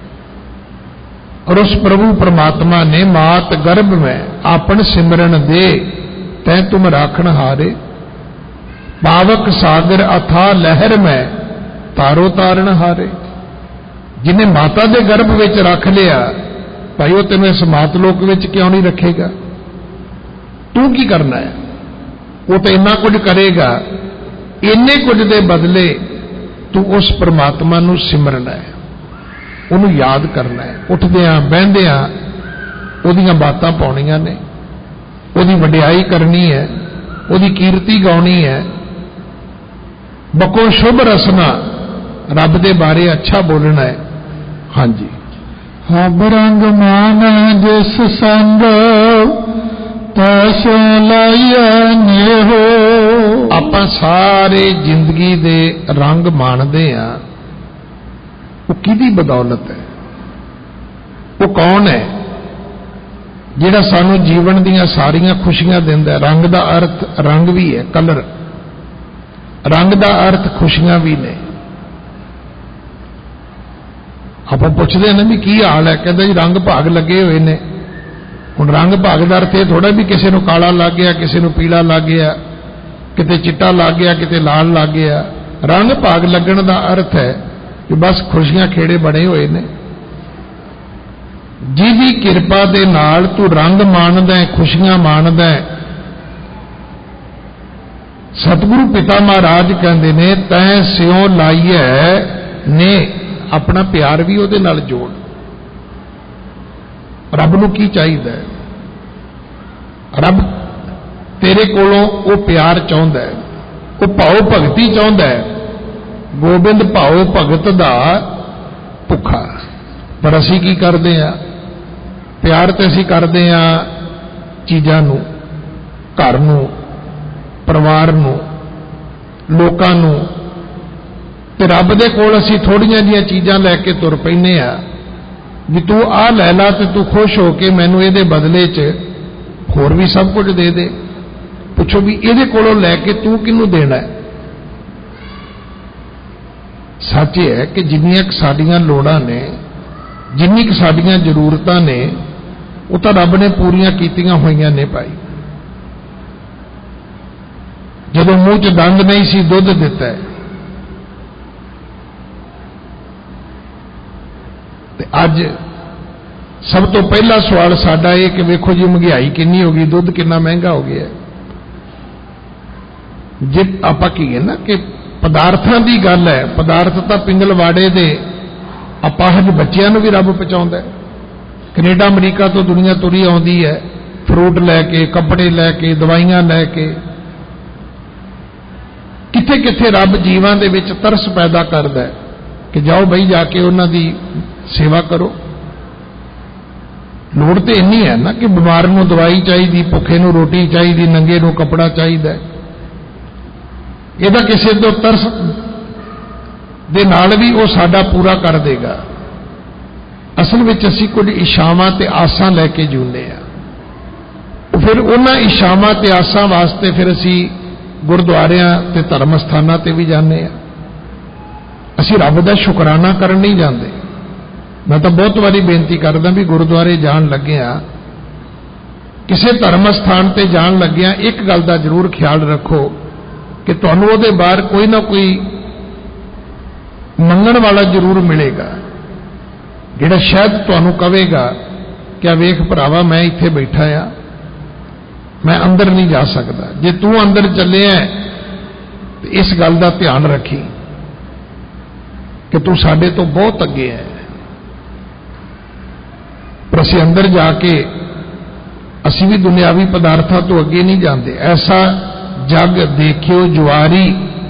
और उस प्रभु परमात्मा ने मात गर्भ में आपन सिमरन दे तै तुम राखण हारे, पावक सागर अथा लहर में तारो तारण हारे। जिन्हें माता दे गर्भ विच रख लिया भाई वो तेन इस मातलोक विच क्यों नहीं रखेगा? तू की करना है? वो तो इन्ना कुछ करेगा, इन्ने कुछ दे बदले तू उस परमात्मा नूं सिमरना है, ਉਹਨੂੰ याद करना है। ਉੱਠਦਿਆਂ ਬਹਿੰਦਿਆਂ ਉਹਦੀਆਂ ਬਾਤਾਂ ਪਾਉਣੀਆਂ ਨੇ, ਉਹਦੀ ਵਡਿਆਈ ਕਰਨੀ ਹੈ, ਉਹਦੀ ਕੀਰਤੀ ਗਾਉਣੀ ਹੈ। ਬਕੋ ਸ਼ੁਭ ਰਸਨਾ, ਰੱਬ ਦੇ ਬਾਰੇ ਅੱਛਾ ਬੋਲਣਾ ਹੈ। ਹਾਂਜੀ। ਹਬ ਰੰਗ ਮਾਨ ਜਿਸ ਸੰਗ ਤੈਸੋ ਲਾਇਆ ਨੇਹੋ। ਆਪਾਂ ਸਾਰੇ ਜ਼ਿੰਦਗੀ ਦੇ ਰੰਗ ਮਾਣਦੇ ਆ, ਉਹ ਕਿਹਦੀ ਬਦੌਲਤ ਹੈ? ਉਹ ਕੌਣ ਹੈ ਜਿਹੜਾ ਸਾਨੂੰ ਜੀਵਨ ਦੀਆਂ ਸਾਰੀਆਂ ਖੁਸ਼ੀਆਂ ਦਿੰਦਾ? ਰੰਗ ਦਾ ਅਰਥ ਰੰਗ ਵੀ ਹੈ, ਕਲਰ। ਰੰਗ ਦਾ ਅਰਥ ਖੁਸ਼ੀਆਂ ਵੀ ਨੇ। ਆਪਾਂ ਪੁੱਛਦੇ ਨੇ ਵੀ ਕੀ ਹਾਲ ਹੈ, ਕਹਿੰਦਾ ਜੀ ਰੰਗ ਭਾਗ ਲੱਗੇ ਹੋਏ ਨੇ। ਹੁਣ ਰੰਗ ਭਾਗ ਦਾ ਅਰਥ ਇਹ ਥੋੜਾ ਵੀ ਕਿਸੇ ਨੂੰ ਕਾਲਾ ਲੱਗ ਗਿਆ, ਕਿਸੇ ਨੂੰ ਪੀਲਾ ਲੱਗ ਗਿਆ, ਕਿਤੇ ਚਿੱਟਾ ਲੱਗ ਗਿਆ, ਕਿਤੇ ਲਾਲ ਲੱਗ ਗਿਆ। ਰੰਗ ਭਾਗ ਲੱਗਣ ਦਾ ਅਰਥ ਹੈ ਕਿ ਬਸ ਖੁਸ਼ੀਆਂ ਖੇੜੇ ਬਣੇ ਹੋਏ ਨੇ। ਜਿਹਦੀ ਕਿਰਪਾ ਦੇ ਨਾਲ ਤੂੰ ਰੰਗ ਮਾਣਦਾ ਹੈ, ਖੁਸ਼ੀਆਂ ਮਾਣਦਾ ਹੈ। ਸਤਿਗੁਰੂ ਪਿਤਾ ਮਹਾਰਾਜ ਕਹਿੰਦੇ ਨੇ ਤੈਂ ਸਿਉ ਲਾਈਐ ਨੇ, ਆਪਣਾ ਪਿਆਰ ਵੀ ਉਹਦੇ ਨਾਲ ਜੋੜ। ਰੱਬ ਨੂੰ ਕੀ ਚਾਹੀਦਾ ਹੈ? ਰੱਬ ਤੇਰੇ ਕੋਲੋਂ ਉਹ ਪਿਆਰ ਚਾਹੁੰਦਾ ਹੈ, ਉਹ ਭਾਉ ਭਗਤੀ ਚਾਹੁੰਦਾ ਹੈ। ਗੋਬਿੰਦ ਭਾਉ ਭਗਤ ਦਾ ਭੁੱਖਾ। ਪਰ ਅਸੀਂ ਕੀ ਕਰਦੇ ਹਾਂ? ਪਿਆਰ ਤੇ ਅਸੀਂ ਕਰਦੇ ਹਾਂ ਚੀਜ਼ਾਂ ਨੂੰ, ਘਰ ਨੂੰ, ਪਰਿਵਾਰ ਨੂੰ, ਲੋਕਾਂ ਨੂੰ, ਤੇ ਰੱਬ ਦੇ ਕੋਲ ਅਸੀਂ ਥੋੜੀਆਂ ਜਿਹੀਆਂ ਚੀਜ਼ਾਂ ਲੈ ਕੇ ਤੁਰ ਪੈਂਦੇ ਆ ਵੀ ਤੂੰ ਆਹ ਲੈ ਲਾ ਤੇ ਤੂੰ ਖੁਸ਼ ਹੋ ਕੇ ਮੈਨੂੰ ਇਹਦੇ ਬਦਲੇ 'ਚ ਹੋਰ ਵੀ ਸਭ ਕੁਝ ਦੇ ਦੇ। ਪੁੱਛੋ ਵੀ ਇਹਦੇ ਕੋਲੋਂ ਲੈ ਕੇ ਤੂੰ ਕਿਹਨੂੰ ਦੇਣਾ ਹੈ? ਸੱਚ ਇਹ ਹੈ ਕਿ ਜਿੰਨੀਆਂ ਕੁ ਸਾਡੀਆਂ ਲੋੜਾਂ ਨੇ, ਜਿੰਨੀ ਕੁ ਸਾਡੀਆਂ ਜ਼ਰੂਰਤਾਂ ਨੇ, ਉਹ ਤਾਂ ਰੱਬ ਨੇ ਪੂਰੀਆਂ ਕੀਤੀਆਂ ਹੋਈਆਂ ਨੇ ਭਾਈ। ਜਦੋਂ ਮੂੰਹ 'ਚ ਦੰਦ ਨਹੀਂ ਸੀ ਦੁੱਧ ਦਿੱਤਾ ਹੈ, ਤੇ ਅੱਜ ਸਭ ਤੋਂ ਪਹਿਲਾ ਸਵਾਲ ਸਾਡਾ ਇਹ ਕਿ ਵੇਖੋ ਜੀ ਮਹਿੰਗਾਈ ਕਿੰਨੀ ਹੋ ਗਈ, ਦੁੱਧ ਕਿੰਨਾ ਮਹਿੰਗਾ ਹੋ ਗਿਆ। ਜੇ ਆਪਾਂ ਕਹੀਏ ਨਾ ਕਿ ਪਦਾਰਥਾਂ ਦੀ ਗੱਲ ਹੈ, ਪਦਾਰਥ ਤਾਂ ਪਿੰਗਲਵਾੜੇ ਦੇ ਅਪਾਹਜ ਬੱਚਿਆਂ ਨੂੰ ਵੀ ਰੱਬ ਪਹੁੰਚਾਉਂਦਾ ਹੈ। ਕੈਨੇਡਾ ਅਮਰੀਕਾ ਤੋਂ ਦੁਨੀਆ ਤੁਰੀ ਆਉਂਦੀ ਹੈ, ਫਰੂਟ ਲੈ ਕੇ, ਕੱਪੜੇ ਲੈ ਕੇ, ਦਵਾਈਆਂ ਲੈ ਕੇ। ਕਿੱਥੇ ਕਿੱਥੇ ਰੱਬ ਜੀਵਾਂ ਦੇ ਵਿੱਚ ਤਰਸ ਪੈਦਾ ਕਰਦਾ ਹੈ ਕਿ ਜਾਓ ਬਈ ਜਾ ਕੇ ਉਹਨਾਂ ਦੀ ਸੇਵਾ ਕਰੋ। ਲੋੜ ਤੇ ਇੰਨੀ ਹੈ ਨਾ ਕਿ ਬਿਮਾਰ ਨੂੰ ਦਵਾਈ ਚਾਹੀਦੀ, ਭੁੱਖੇ ਨੂੰ ਰੋਟੀ ਚਾਹੀਦੀ, ਨੰਗੇ ਨੂੰ ਕੱਪੜਾ ਚਾਹੀਦਾ। ਇਹਦਾ ਕਿਸੇ ਤੋਂ ਤਰਸ ਦੇ ਨਾਲ ਵੀ ਉਹ ਸਾਡਾ ਪੂਰਾ ਕਰ ਦੇਗਾ। ਅਸਲ ਵਿੱਚ ਅਸੀਂ ਕੁਝ ਇੱਛਾਵਾਂ ਤੇ ਆਸਾਂ ਲੈ ਕੇ ਜੂਨੇ ਆ। ਫਿਰ ਉਹਨਾਂ ਇੱਛਾਵਾਂ ਤੇ ਆਸਾਂ ਵਾਸਤੇ ਫਿਰ ਅਸੀਂ ਗੁਰਦੁਆਰਿਆਂ ਤੇ ਧਰਮ ਸਥਾਨਾਂ ਤੇ ਵੀ ਜਾਂਦੇ ਆ। ਅਸੀਂ ਰੱਬ ਦਾ ਸ਼ੁਕਰਾਨਾ ਕਰਨ ਨਹੀਂ ਜਾਂਦੇ। ਮੈਂ ਤਾਂ ਬਹੁਤ ਵਾਰੀ ਬੇਨਤੀ ਕਰਦਾ ਵੀ ਗੁਰਦੁਆਰੇ ਜਾਣ ਲੱਗਿਆ, ਕਿਸੇ ਧਰਮ ਸਥਾਨ ਤੇ ਜਾਣ ਲੱਗਿਆ, ਇੱਕ ਗੱਲ ਦਾ ਜ਼ਰੂਰ ਖਿਆਲ ਰੱਖੋ ਕਿ ਤੁਹਾਨੂੰ ਉਹਦੇ ਬਾਹਰ ਕੋਈ ਨਾ ਕੋਈ ਮੰਗਣ ਵਾਲਾ ਜ਼ਰੂਰ ਮਿਲੇਗਾ, ਜਿਹੜਾ ਸ਼ਾਇਦ ਤੁਹਾਨੂੰ ਕਹੇਗਾ ਕਿ ਆ ਵੇਖ ਭਰਾਵਾ ਮੈਂ ਇੱਥੇ ਬੈਠਾ ਆ, ਮੈਂ ਅੰਦਰ ਨਹੀਂ ਜਾ ਸਕਦਾ। ਜੇ ਤੂੰ ਅੰਦਰ ਚੱਲਿਆ ਤੇ ਇਸ ਗੱਲ ਦਾ ਧਿਆਨ ਰੱਖੀ ਕਿ ਤੂੰ ਸਾਡੇ ਤੋਂ ਬਹੁਤ ਅੱਗੇ ਹੈ। ਪਰ ਅਸੀਂ ਅੰਦਰ ਜਾ ਕੇ ਅਸੀਂ ਵੀ ਦੁਨਿਆਵੀ ਪਦਾਰਥਾਂ ਤੋਂ ਅੱਗੇ ਨਹੀਂ ਜਾਂਦੇ। ਐਸਾ ਜਗ ਦੇਖਿਓ ਜੁਆਰੀ,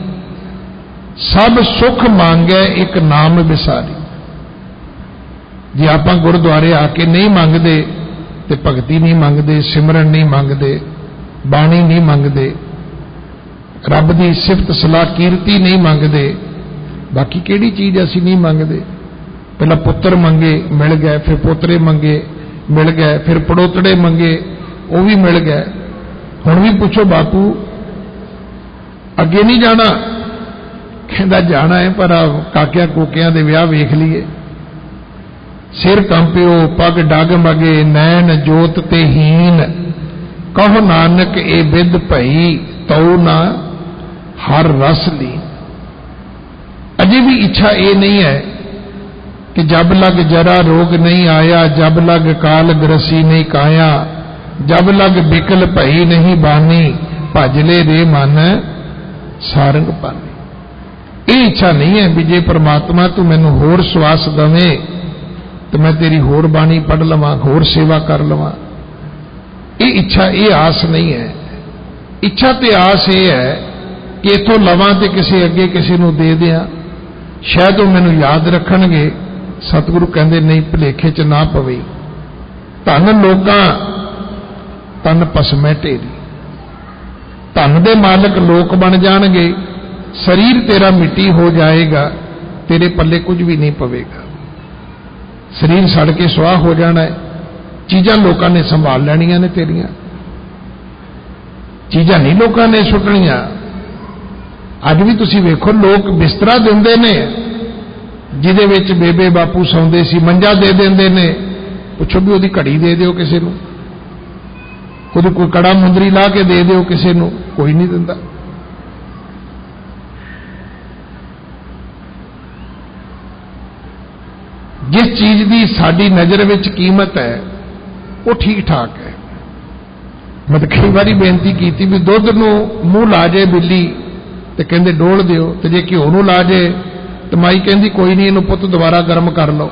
ਸਭ ਸੁਖ ਮੰਗੈ ਇੱਕ ਨਾਮ ਵਿਸਾਰੀ। ਜੇ ਆਪਾਂ ਗੁਰਦੁਆਰੇ ਆ ਕੇ ਨਹੀਂ ਮੰਗਦੇ ਤੇ ਭਗਤੀ ਨਹੀਂ ਮੰਗਦੇ, ਸਿਮਰਨ ਨਹੀਂ ਮੰਗਦੇ, ਬਾਣੀ ਨਹੀਂ ਮੰਗਦੇ, ਰੱਬ ਦੀ ਸਿਫਤ ਸਲਾਹ ਕੀਰਤੀ ਨਹੀਂ ਮੰਗਦੇ, ਬਾਕੀ ਕਿਹੜੀ ਚੀਜ਼ ਅਸੀਂ ਨਹੀਂ ਮੰਗਦੇ? ਪਹਿਲਾਂ ਪੁੱਤਰ ਮੰਗੇ ਮਿਲ ਗਏ, ਫਿਰ ਪੋਤਰੇ ਮੰਗੇ ਮਿਲ ਗਏ, ਫਿਰ ਪੜੋਤੜੇ ਮੰਗੇ ਉਹ ਵੀ ਮਿਲ ਗਏ। ਹੁਣ ਵੀ ਪੁੱਛੋ ਬਾਪੂ ਅੱਗੇ ਨਹੀਂ ਜਾਣਾ? ਕਹਿੰਦਾ ਜਾਣਾ ਹੈ, ਪਰ ਕਾਕਿਆਂ ਕੋਕਿਆਂ ਦੇ ਵਿਆਹ ਵੇਖ ਲਈਏ। ਸਿਰ ਕੰਪਿਓ ਪੱਗ ਡਗ ਮਗੇ, ਨੈਣ ਜੋਤ ਤੇ ਹੀਨ, ਕਹੋ ਨਾਨਕ ਇਹ ਬਿਦ ਭਈ, ਤਉ ਨਾ ਹਰ ਰਸ ਲੀ। ਅਜੇ ਵੀ ਇੱਛਾ ਇਹ ਨਹੀਂ ਹੈ कि जब लग जरा रोग नहीं आया, जब लग काल ग्रसी नहीं काया, जब लग बिकल भई नहीं बानी, भजले रे मन सारंग पानी। ये इच्छा नहीं है भी जे परमात्मा तू मैनू होर सवास दवे तो मैं तेरी होर बाणी पढ़ लवां, होर सेवा कर लवां। ये इच्छा, ये आस नहीं है। इच्छा ते आस ये है कि इथों लवां ते किसी अगे किसी नू दे दियां, शायद वो मैनू याद रखणगे। सतगुरु कहते नहीं, भुलेखे च ना पवे। धन लोकां तन पसमै ढेरी। धन दे मालक लोक बन जाणगे, शरीर तेरा मिट्टी हो जाएगा, तेरे पल्ले कुछ भी नहीं पवेगा। शरीर सड़ के सुआह हो जाना है, चीज़ां लोकां ने संभाल लैणियां ने, तेरियां चीज़ां नहीं लोकां ने सुट्टणियां। अज भी तुसीं वेखो लोग बिस्तरा दिंदे ने, ਜਿਹਦੇ ਵਿੱਚ ਬੇਬੇ ਬਾਪੂ ਸੌਂਦੇ ਸੀ, ਮੰਜਾ ਦੇ ਦਿੰਦੇ ਨੇ। ਪੁੱਛੋ ਵੀ ਉਹਦੀ ਘੜੀ ਦੇ ਦਿਓ ਕਿਸੇ ਨੂੰ, ਉਹਦੀ ਕੋਈ ਕੜਾ ਮੁੰਦਰੀ ਲਾ ਕੇ ਦੇ ਦਿਓ ਕਿਸੇ ਨੂੰ, ਕੋਈ ਨਹੀਂ ਦਿੰਦਾ। ਜਿਸ ਚੀਜ਼ ਦੀ ਸਾਡੀ ਨਜ਼ਰ ਵਿੱਚ ਕੀਮਤ ਹੈ ਉਹ ਠੀਕ ਠਾਕ ਹੈ। ਮੈਂ ਤਾਂ ਕਈ ਵਾਰੀ ਬੇਨਤੀ ਕੀਤੀ ਵੀ ਦੁੱਧ ਨੂੰ ਮੂੰਹ ਲਾ ਜਾਏ ਬਿੱਲੀ ਤੇ ਕਹਿੰਦੇ ਡੋਲ ਦਿਓ, ਤੇ ਜੇ ਘਿਓ ਨੂੰ ਲਾ ਜਾਏ ਤੇ ਮਾਈ ਕਹਿੰਦੀ ਕੋਈ ਨਹੀਂ, ਇਹਨੂੰ ਪੁੱਤ ਦੁਬਾਰਾ ਗਰਮ ਕਰ ਲਓ।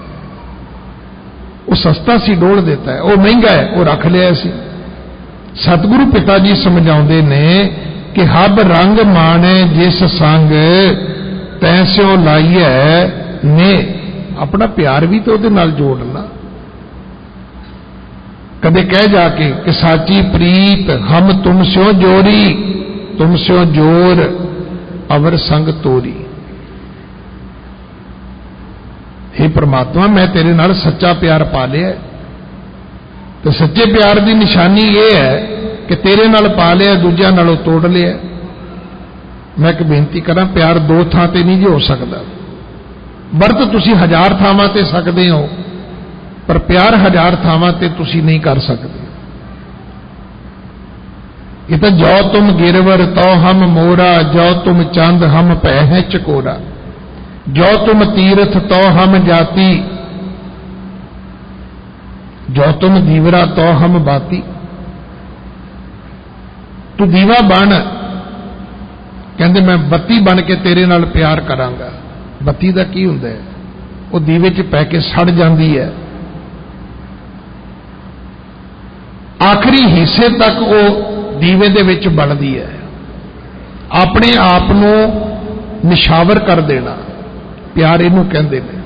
ਉਹ ਸਸਤਾ ਸੀ, ਡੋਲ ਦਿੱਤਾ ਹੈ। ਉਹ ਮਹਿੰਗਾ ਹੈ, ਉਹ ਰੱਖ ਲਿਆ ਸੀ। ਸਤਿਗੁਰੂ ਪਿਤਾ ਜੀ ਸਮਝਾਉਂਦੇ ਨੇ ਕਿ ਹਬ ਰੰਗ ਮਾਣੇ ਜਿਸ ਸੰਗ ਤੈਸਿਓ ਲਾਈਐ ਨੇ। ਆਪਣਾ ਪਿਆਰ ਵੀ ਤਾਂ ਉਹਦੇ ਨਾਲ ਜੋੜਨਾ। ਕਦੇ ਕਹਿ ਜਾ ਕੇ ਕਿ ਸਾਚੀ ਪ੍ਰੀਤ ਹਮ ਤੁਮ ਸਿਓ ਜੋਰੀ, ਤੁਮ ਸਿਓ ਜੋਰ ਅਵਰ ਸੰਗ ਤੋਰੀ। हे परमात्मा, मैं तेरे नाल सच्चा प्यार पा लिया। तो सच्चे प्यार की निशानी यह है कि तेरे नाल पा लिया, दूजियां नालों तोड़ लिया। मैं एक बेनती करा, प्यार दो थां ते नहीं जी हो सकता। वर्त तुसी 1000 थावां ते सकदे हो, पर प्यार 1000 थावां ते तुसी नहीं कर सकते। ये तो जो तुम गिरवर तो हम मोरा, जो तुम चंद हम पै है चकोरा, जो तुम तीर्थ तो हम जाति, जो तुम दीवरा तो हम बाती। तू दीवा बन, कहते मैं बत्ती बन के तेरे नाल प्यार करांगा। बत्ती का की हुंदा है? वो दीवे च पै के सड़ जाती है, आखिरी हिस्से तक वो दीवे दे विच बलदी है। अपने आप नूं निशावर कर देना प्यार इनू कहते हैं।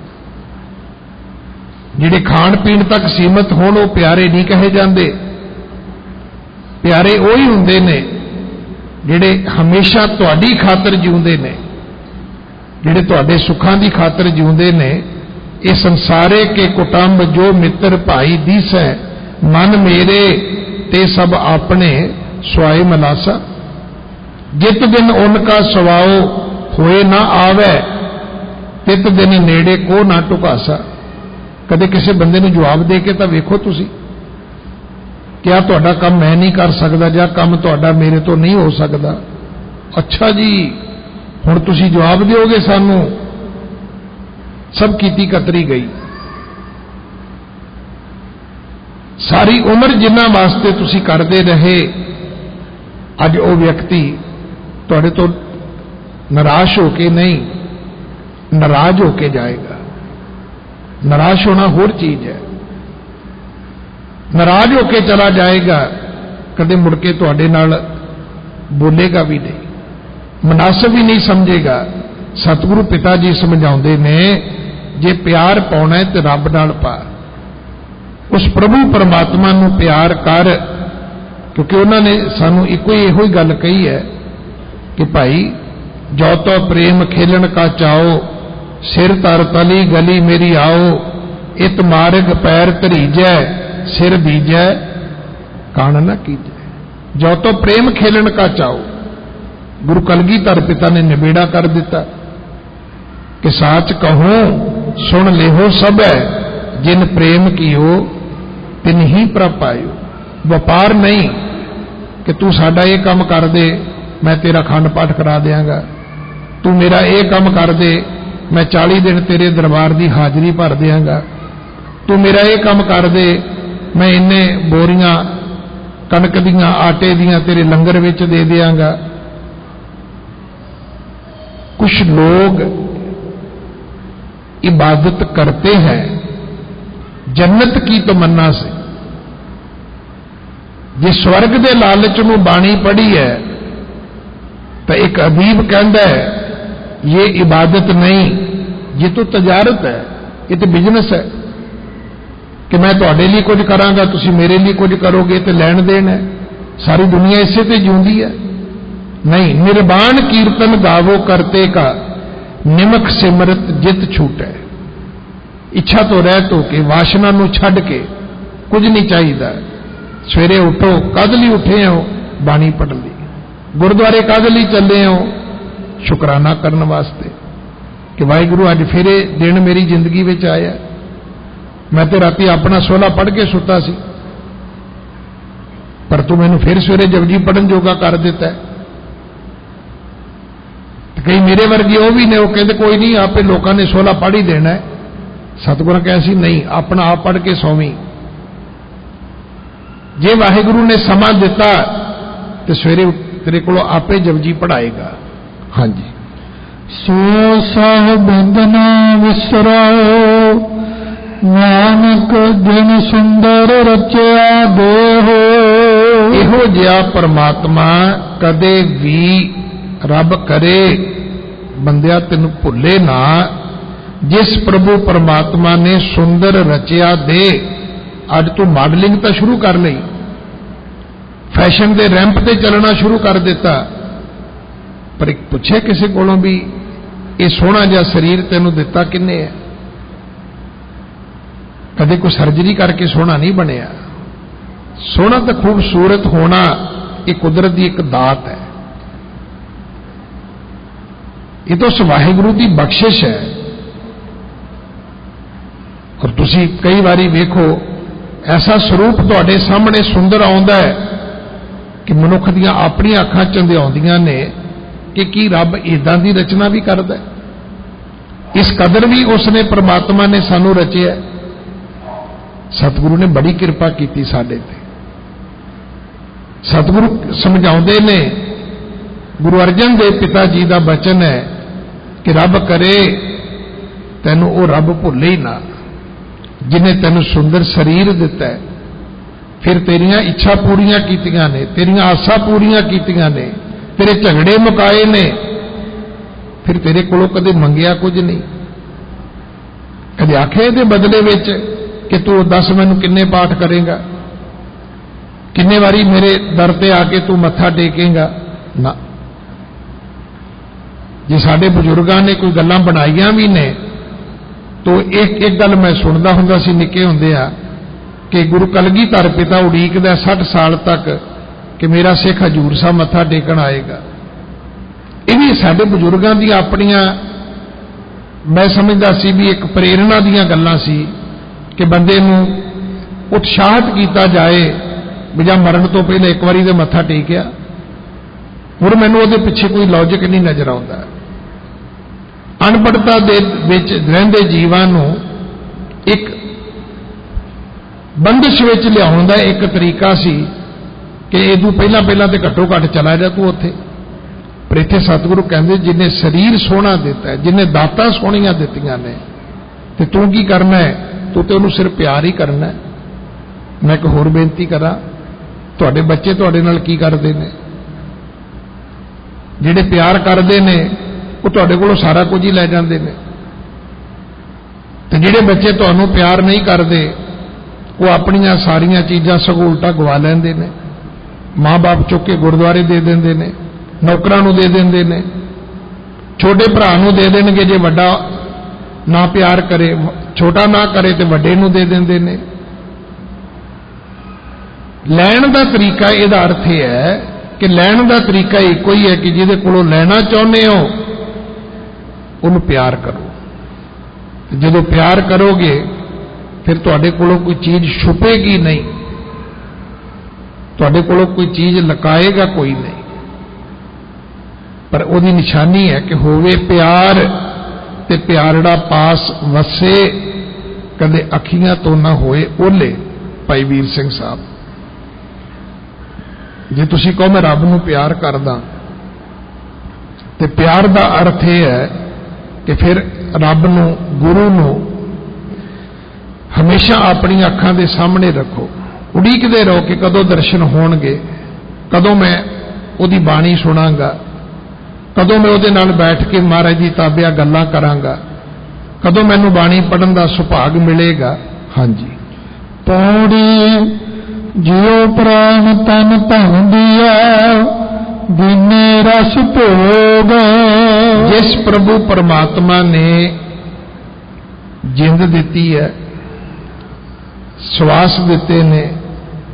जिहड़े खाण पीण तक सीमित होण वो प्यारे नहीं कहे जाते। प्यारे वही हुंदे ने जिहड़े हमेशा तुहाडी खातर जिउंदे ने, जिहड़े तुहाडे सुखां दी खातर जिउंदे ने। ये संसारे के कुटुंब जो मित्र भाई दीसै, मन मेरे ते सब अपने सुआए मलासा। जित दिन उनका सवाओ होए ना आवे, तित दिन नेड़े को ना टुकासा। कदे किसी बंदे ने जवाब दे के तो वेखो तुसी, क्या तुहाडा काम मैं नहीं कर सकता, या काम तुहाडा मेरे तो नहीं हो सकता। अच्छा जी, हुण तुसी जवाब दिओगे सानू? सब कीती कतरी गई। सारी उम्र जिन्हां वास्ते तुसी करदे रहे, अज वो व्यक्ति तुहाडे तो निराश होके नहीं, नाराज होके जाएगा। नाराज होना होर चीज है। नाराज होके चला जाएगा, कदे मुड़ के तुहाडे नाल बोलेगा भी नहीं, मुनासिब भी नहीं समझेगा। सतगुरु पिता जी समझाउंदे ने, जे प्यार पाउणा है ते रब नाल पा। उस प्रभु परमात्मा नूं प्यार कर, क्योंकि उन्होंने सानू इको ही इहो ही गल कही है कि भाई जो तो प्रेम खेलन का चाओ, सिर तर तली गली मेरी आओ। इत मार्ग पैर धरीजै, सिर बीजै कान न कीजै। जो तो प्रेम खेलन का चाओ। गुरु कलगीधर पिता ने निबेड़ा कर दिता कि साच कहूं सुन लेहो सब है, जिन प्रेम कियो तिन ही प्रभ पायो। व्यापार नहीं कि तू साडा ये काम कर दे, मैं तेरा खंड पाठ करा देंगा, तू मेरा ये काम कर दे, मैं 40 दिन तेरे दरबार की हाजरी भर देंगा, तू मेरा ये काम कर दे, मैं इन्ने बोरियां कणक दियां आटे दियां तेरे लंगर विच दे देंगा। कुछ लोग इबादत करते हैं जन्नत की तमन्ना से। जे स्वर्ग के लालच में बाणी पढ़ी है तो एक अदीब कहता है, ये इबादत नहीं, ये तो तजारत है, ये तो बिजनेस है कि मैं तुहाडे लिए कुछ करांगा, तुसी मेरे लिए कुछ करोगे, तो लैण देण है। सारी दुनिया इसे ते जिउंदी है। नहीं, निर्वाण कीर्तन गावो करते का, निमक सिमरत जित छूटे। इच्छा तो रहत हो के, वासना नूं छड्ड के, कुछ नहीं चाहिए। सवेरे उठो, कद लई उठे हो? बाणी पढ़ ली। गुरुद्वारे कद लई चले हो? शुकराना करने वास्ते। कि वाहिगुरू अज फिर दिन मेरी जिंदगी में आया। मैं तो राती अपना सोला पढ़ के सुता सी, पर तू मैनू फिर सवेरे जपजी पढ़न जोगा कर दिता है। कई मेरे वर्गे वो भी ने, वो कहते कोई नहीं आपे लोगों ने सोला पढ़ ही देना है। सतगुर कहा सी नहीं, अपना आप पढ़ के सौवी। जे वाहिगुरू ने समा दिता तो सवेरे तेरे को आपे जपजी पढ़ाएगा। हाँ जी। सो साहिब बंदना विसराओ, नानक दिन सुंदर रचिया देहो। इहो जिहा परमात्मा कदे भी रब करे बंदिया तेन भुले ना, जिस प्रभु परमात्मा ने सुंदर रचिया दे। अज तू मॉडलिंग तो शुरू कर ली, फैशन के रैंप ते चलना शुरू कर दिता, पर एक पूछे किसी कोलों भी ये सोहना जिहा शरीर तेनों दिता किन्ने है? कदे कोई सर्जरी करके सोहना नहीं बनया। सोहना तो खूबसूरत होना ये कुदरत की एक दात है, ये तो उस वाहिगुरू की बख्शिश है। और तुसी कई बारी वेखो ऐसा स्वरूप तुहाडे सामने सुंदर आउंदा है कि मनुख दियां अपनी अखां चंदियाउंदियां ने कि की रब इदां दी रचना भी करदा है। इस कदर भी उसने परमात्मा ने सानू रचिया। सतगुरु ने बड़ी कृपा की साडे ते। सतगुरु समझाउंदे ने, गुरु अर्जन देव पिता जी का बचन है कि रब करे तैनू वो रब भुले ही ना जिन्हें तैनू सुंदर शरीर दिता है, फिर तेरियां इच्छा पूरियां कीतियां ने, तेरियां आसा पूरियां कीतियां ने, तेरे झगड़े मुकाए ने, फिर तेरे कोलों कदे मंगिया कुछ नहीं। कदे आखे इहदे बदले विच कि तू दस मैनू किन्ने पाठ करेगा, किन्ने बारी मेरे दर ते आके तू मत्था टेकेगा ना। जे साडे बजुर्गां ने कोई गल्लां बनाईयां भी ने तो एक गल मैं सुनदा हुंदा सी निक्के हुंदिया कि गुरु कलगीधर पिता उड़ीकदा 60 साल तक कि मेरा सिख हजूर साहब मत्था टेकण आएगा। ये भी साडे बजुर्गां दी अपनियां मैं समझदा सी भी एक प्रेरणा दीयां गल्लां सी कि बंदे नूं उत्साहित कीता जाए भी जां मरण तो पहले एक बारी ते मत्था टेकिया। हुण मैनूं उहदे पिछे कोई लॉजिक नहीं नज़र आउंदा। अनपढ़ता दे विच रहिंदे जीवां नूं एक बंदिश विच लियाउण दा एक तरीका सी कि इदों पहला पहला तो घट्टो घट चला जा तू उत्थे। पर इत्थे सतगुरु कहंदे जिन्हें शरीर सोहना दिता है, जिन्हें दातां सोहणियां दित्तियां ने, ते तू की करना है? तू तो उहनूं सिर्फ प्यार ही करना है। मैं एक होर बेनती करा, तुहाडे बच्चे तुहाडे नाल की करदे ने? जिहड़े प्यार करदे ने वो तुहाडे कोलों सारा कुछ ही लै जांदे ने, ते जिहड़े बच्चे तुहानूं प्यार नहीं करदे वो अपनियां सारियां चीज़ां सहूलतां गवा लैंदे ने। माँ बाप चुक के गुरुद्वारे दे देंदे ने, नौकरां नूं दे देंदे ने, छोटे भरा नूं दे देणगे जे वड्डा ना प्यार करे, छोटा ना करे तो वड्डे नूं दे देंदे ने। लैण दा तरीका इहदा अर्थ है कि लैण दा तरीका इक्को ही है कि जिहदे कोलों लैना चाहुंदे हो उन्हें प्यार करो। जदों प्यार करोगे फिर तुहाडे कोलों कोई चीज़ छुपेगी नहीं, तुहाडे कोलों कोई चीज़ लुकाएगा कोई नहीं। पर उहदी निशानी है कि होवे प्यार ते प्यारड़ा पास वसे, कदे अखियां तो ना होए ओले। भाई वीर सिंह साहब, जे तुसीं कहो मैं रब नूं प्यार करदा ते प्यार दा अर्थ यह है कि फिर रब नूं गुरु नूं हमेशा अपनी अखां दे सामने रखो, उड़ीकदे रहो कि कदों दर्शन होणगे, कदों मैं उहदी बाणी सुनांगा, कदों मैं उहदे नाल बैठ के महाराज दी ताबिया गल्लां करांगा, कदों मैनूं बाणी पढ़न दा सुभाग मिलेगा। हाँ जी। पौड़ी जियो प्राण तन धन दिया, बिने रस भोग। जिस प्रभु परमात्मा ने जिंद दिती है, श्वास दिते ने,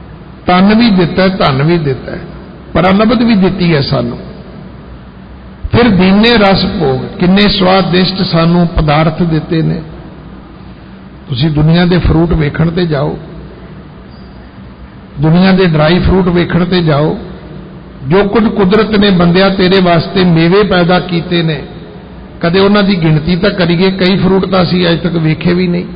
तन भी दिता है, धन भी दिता है, पर अनबद भी दिती है सानू, फिर दीने रस भोग, किन्ने स्वादिष्ट सानू पदार्थ दिते ने। तुसी दुनिया के फ्रूट वेखण ते जाओ, दुनिया के ड्राई फ्रूट वेखण ते जाओ, जो कुछ कुदरत ने बंदिया तेरे वास्ते मेवे पैदा कीते ने, कदे उन्हां दी गिणती तां करिए, कई फ्रूट तां असीं अज तक वेखे भी नहीं।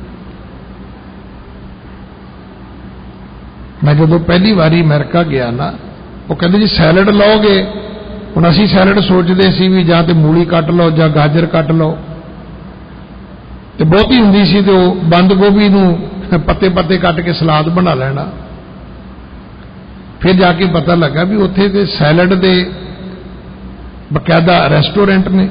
मैं जो पहली बारी अमेरिका गया ना, वो कहते जी सैलड लओगे, हुण असीं सैलड सोचते सी भी जां ते मूली कट लो जां गाजर कट लो, ते बहुती हुंदी सी ते बंद गोभी नूं पत्ते पत्ते कट के सलाद बना लेना। फिर जाके पता लगा भी उत्थे ते सैलड दे बकायदा रेस्टोरेंट ने।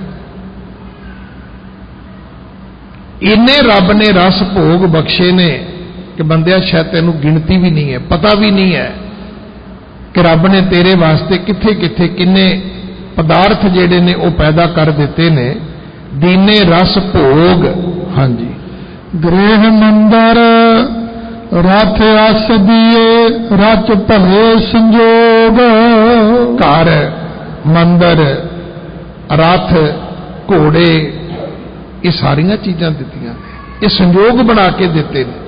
इन्ने रब ने रस भोग बख्शे ने कि बंदिया शायद तेनू गिणती भी नहीं है, पता भी नहीं है कि रब ने तेरे वास्ते किथे किथे किन्ने पदार्थ जेड़े ने वो पैदा कर दिते ने। दीने रस भोग, हाँ जी। गृह मंदर रथ अस दिए रच भले संजोग, घर मंदिर रथ घोड़े ये सारियां चीजां दित्तियां ने, ये संजोग बना के दिते ने,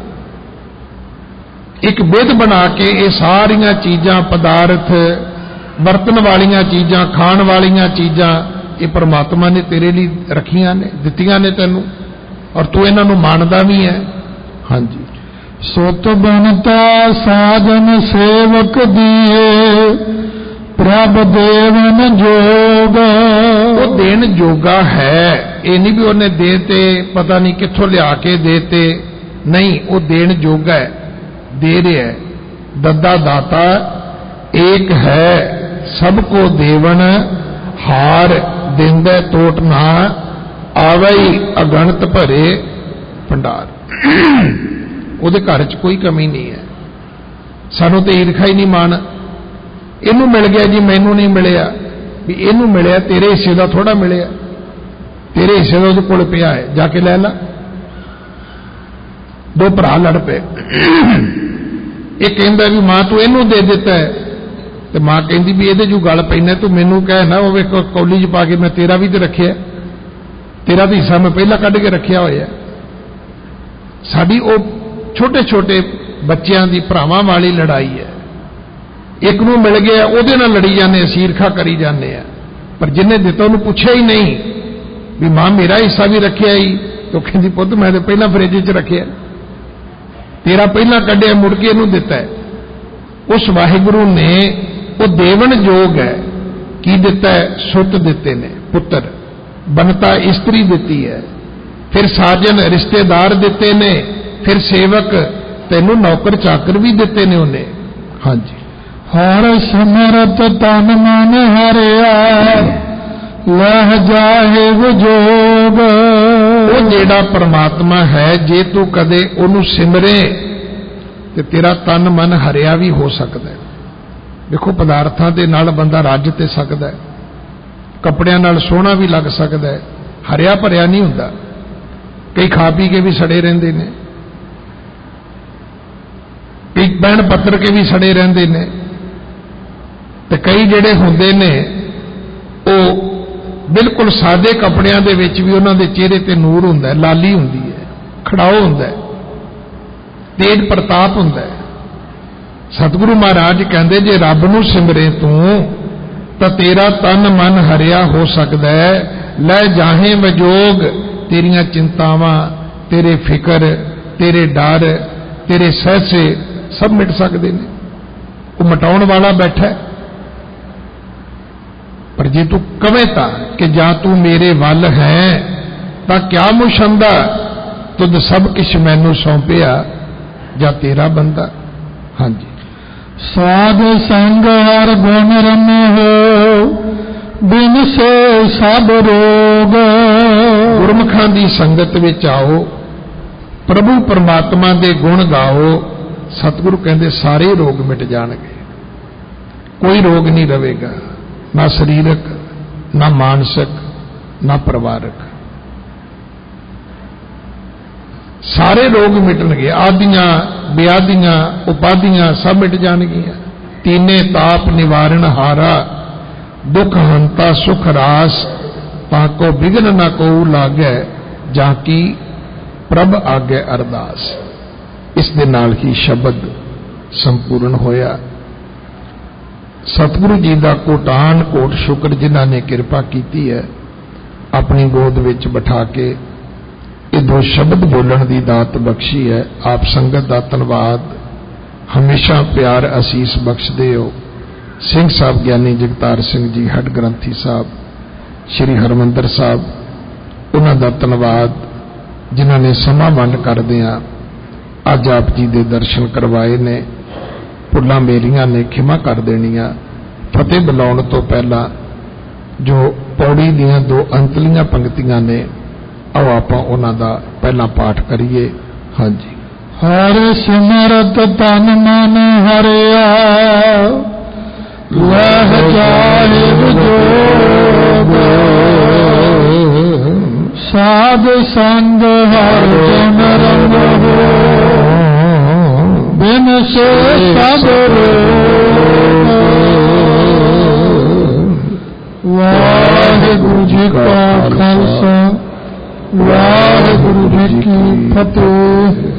एक विध बना के ये सारियां चीजां पदार्थ वरतन वालियां चीजां खाण वालियां चीजां ये परमात्मा ने तेरे लिए रखियां ने, दित्तियां ने तैनू, और तू इन्हां नूं मानदा भी है। हाँ जी। सुत बनता साजन सेवक दिए प्रभ देवन जोग, वो देन जोगा है, ये नहीं भी उन्हें देते पता नहीं कित्थों लिया के देते, नहीं, वो देन जोगा है, दे रहा है। दद्दा दाता एक है सबको देवन, हार देंदे टोट ना आवई अगणत भरे भंडार। उहदे घर च कोई कमी नहीं है। सानू तो ईरखा ही नहीं मान, इनू मिल गया जी मैनू नहीं मिलिया, भी इनू मिलिया तेरे हिस्से का थोड़ा मिलिया, तेरे हिस्से का उहदे कोल पिया है, जाके लै ला। दो भरा लड़ पे, एक कहता भी मां तू इनू दे दिता है, तो मां कहती भी ये जू गल पैना तू मैनू कह ना वो कौली च पा के मैं तेरा भी तो रखिया, तेरा तो हिस्सा मैं पहला कढ़ के रखिया होया। साडी वो छोटे छोटे बच्चों की भरावां वाली लड़ाई है, एक नूं मिल गया उहदे नाल लड़ी जाने, ईरखा करी जाने, पर जिन्हें दिता उन्होंने पूछा ही नहीं भी मां मेरा हिस्सा भी रखिया ही, तो कहती पुत्त मैं तो पहला फ्रिज च रखिया, तेरा पहला कढ़िया मुड़ के इनू दिता है। उस वाहिगुरु ने वो देवन जोग है, की दिता है, सुत दिते ने पुत्र, बनता स्त्री दिती है, फिर साजन रिश्तेदार दिते ने, फिर सेवक तेनू नौकर चाकर भी दिते ने उन्हें। हाँ जी। हर समरत तन मन हरिया लह जाहे जोग, वो जेड़ा परमात्मा है जे तू कदे उन्होंने सिमरे तो तेरा तन मन हरिया भी हो सकता है। देखो पदार्थां दे नाल बंदा रज ते सकदा है, कपड़ियां नाल सोहना भी लग सकता है, हरिया भरिया नहीं हुंदा। कई खा पी के भी सड़े रहिंदे ने, कई बहन पत्तर के भी सड़े रहिंदे ने, ते कई जिहड़े हुंदे ने वो बिल्कुल सादे कपड़ियां दे विच भी उन्हां दे चेहरे ते नूर हुंदा है, लाली हुंदी है, खड़ाओ हुंदा है, तेज प्रताप हुंदा है। सतगुरु महाराज कहंदे जे रब नूं सिमरे तू तां तेरा तन मन हरिया हो सकदा है, लै जाहे वजोग, तेरियां चिंतावां, तेरे फिकर, तेरे डर, तेरे सहसे सब मिट सकते हैं। वो मिटाउण वाला बैठा है। पर जे तू कवे ता कि जा तू मेरे वल है तां क्या मुशंदा, तुद सब किश मैनू सौंपिया, जा तेरा बंदा। हाँ जी। साध संग हर गुण रमे हो, बिन से सब रोग, गुरमुखां दी संगत विच आओ, प्रभु परमात्मा दे गुण गाओ, सतगुरु कहंदे सारे रोग मिट जाणगे, कोई रोग नहीं रहेगा, ना शरीरक, ना मानसिक, ना परिवारक, सारे रोग मिटणगे। आदियां ब्यादियां उपाधियां सब मिट जाणगियां। तीने ताप निवारण हारा, दुख हंता सुख रास, ताको विघ्न न को लागै, जाकी प्रभ आगे अरदास। इस दे नाल ही शब्द संपूर्ण होया। सतगुरु जी का कोटान कोट शुक्र जिन्हां ने किरपा की है, अपनी गोद विच बिठा के ये दो शब्द बोलण की दात बख्शी है। आप संगत का धन्यवाद, हमेशा प्यार असीस बख्शदे हो। सिंह साहब ज्ञानी जगतार सिंह जी हड ग्रंथी साहब, श्री हरमंदर साहब, उन्हां दा धन्यवाद जिन्हां ने समा वंड करदिआं अज आप जी दे दर्शन करवाए ने। भुल्लां मेरियां ने खिमा कर देणियां। फतेह बुलाउण तो पहला जो पौड़ी दीआं दो अंतलियां पंक्तियां ने, आओ आपां उन्हां दा पहला पाठ करिए। हाँ जी। हर सिमरत तन मन हरिया, लह जाए जोग, साध संग हर जन रंग हो, बिन से सब रोग। वाहिगुरु जी का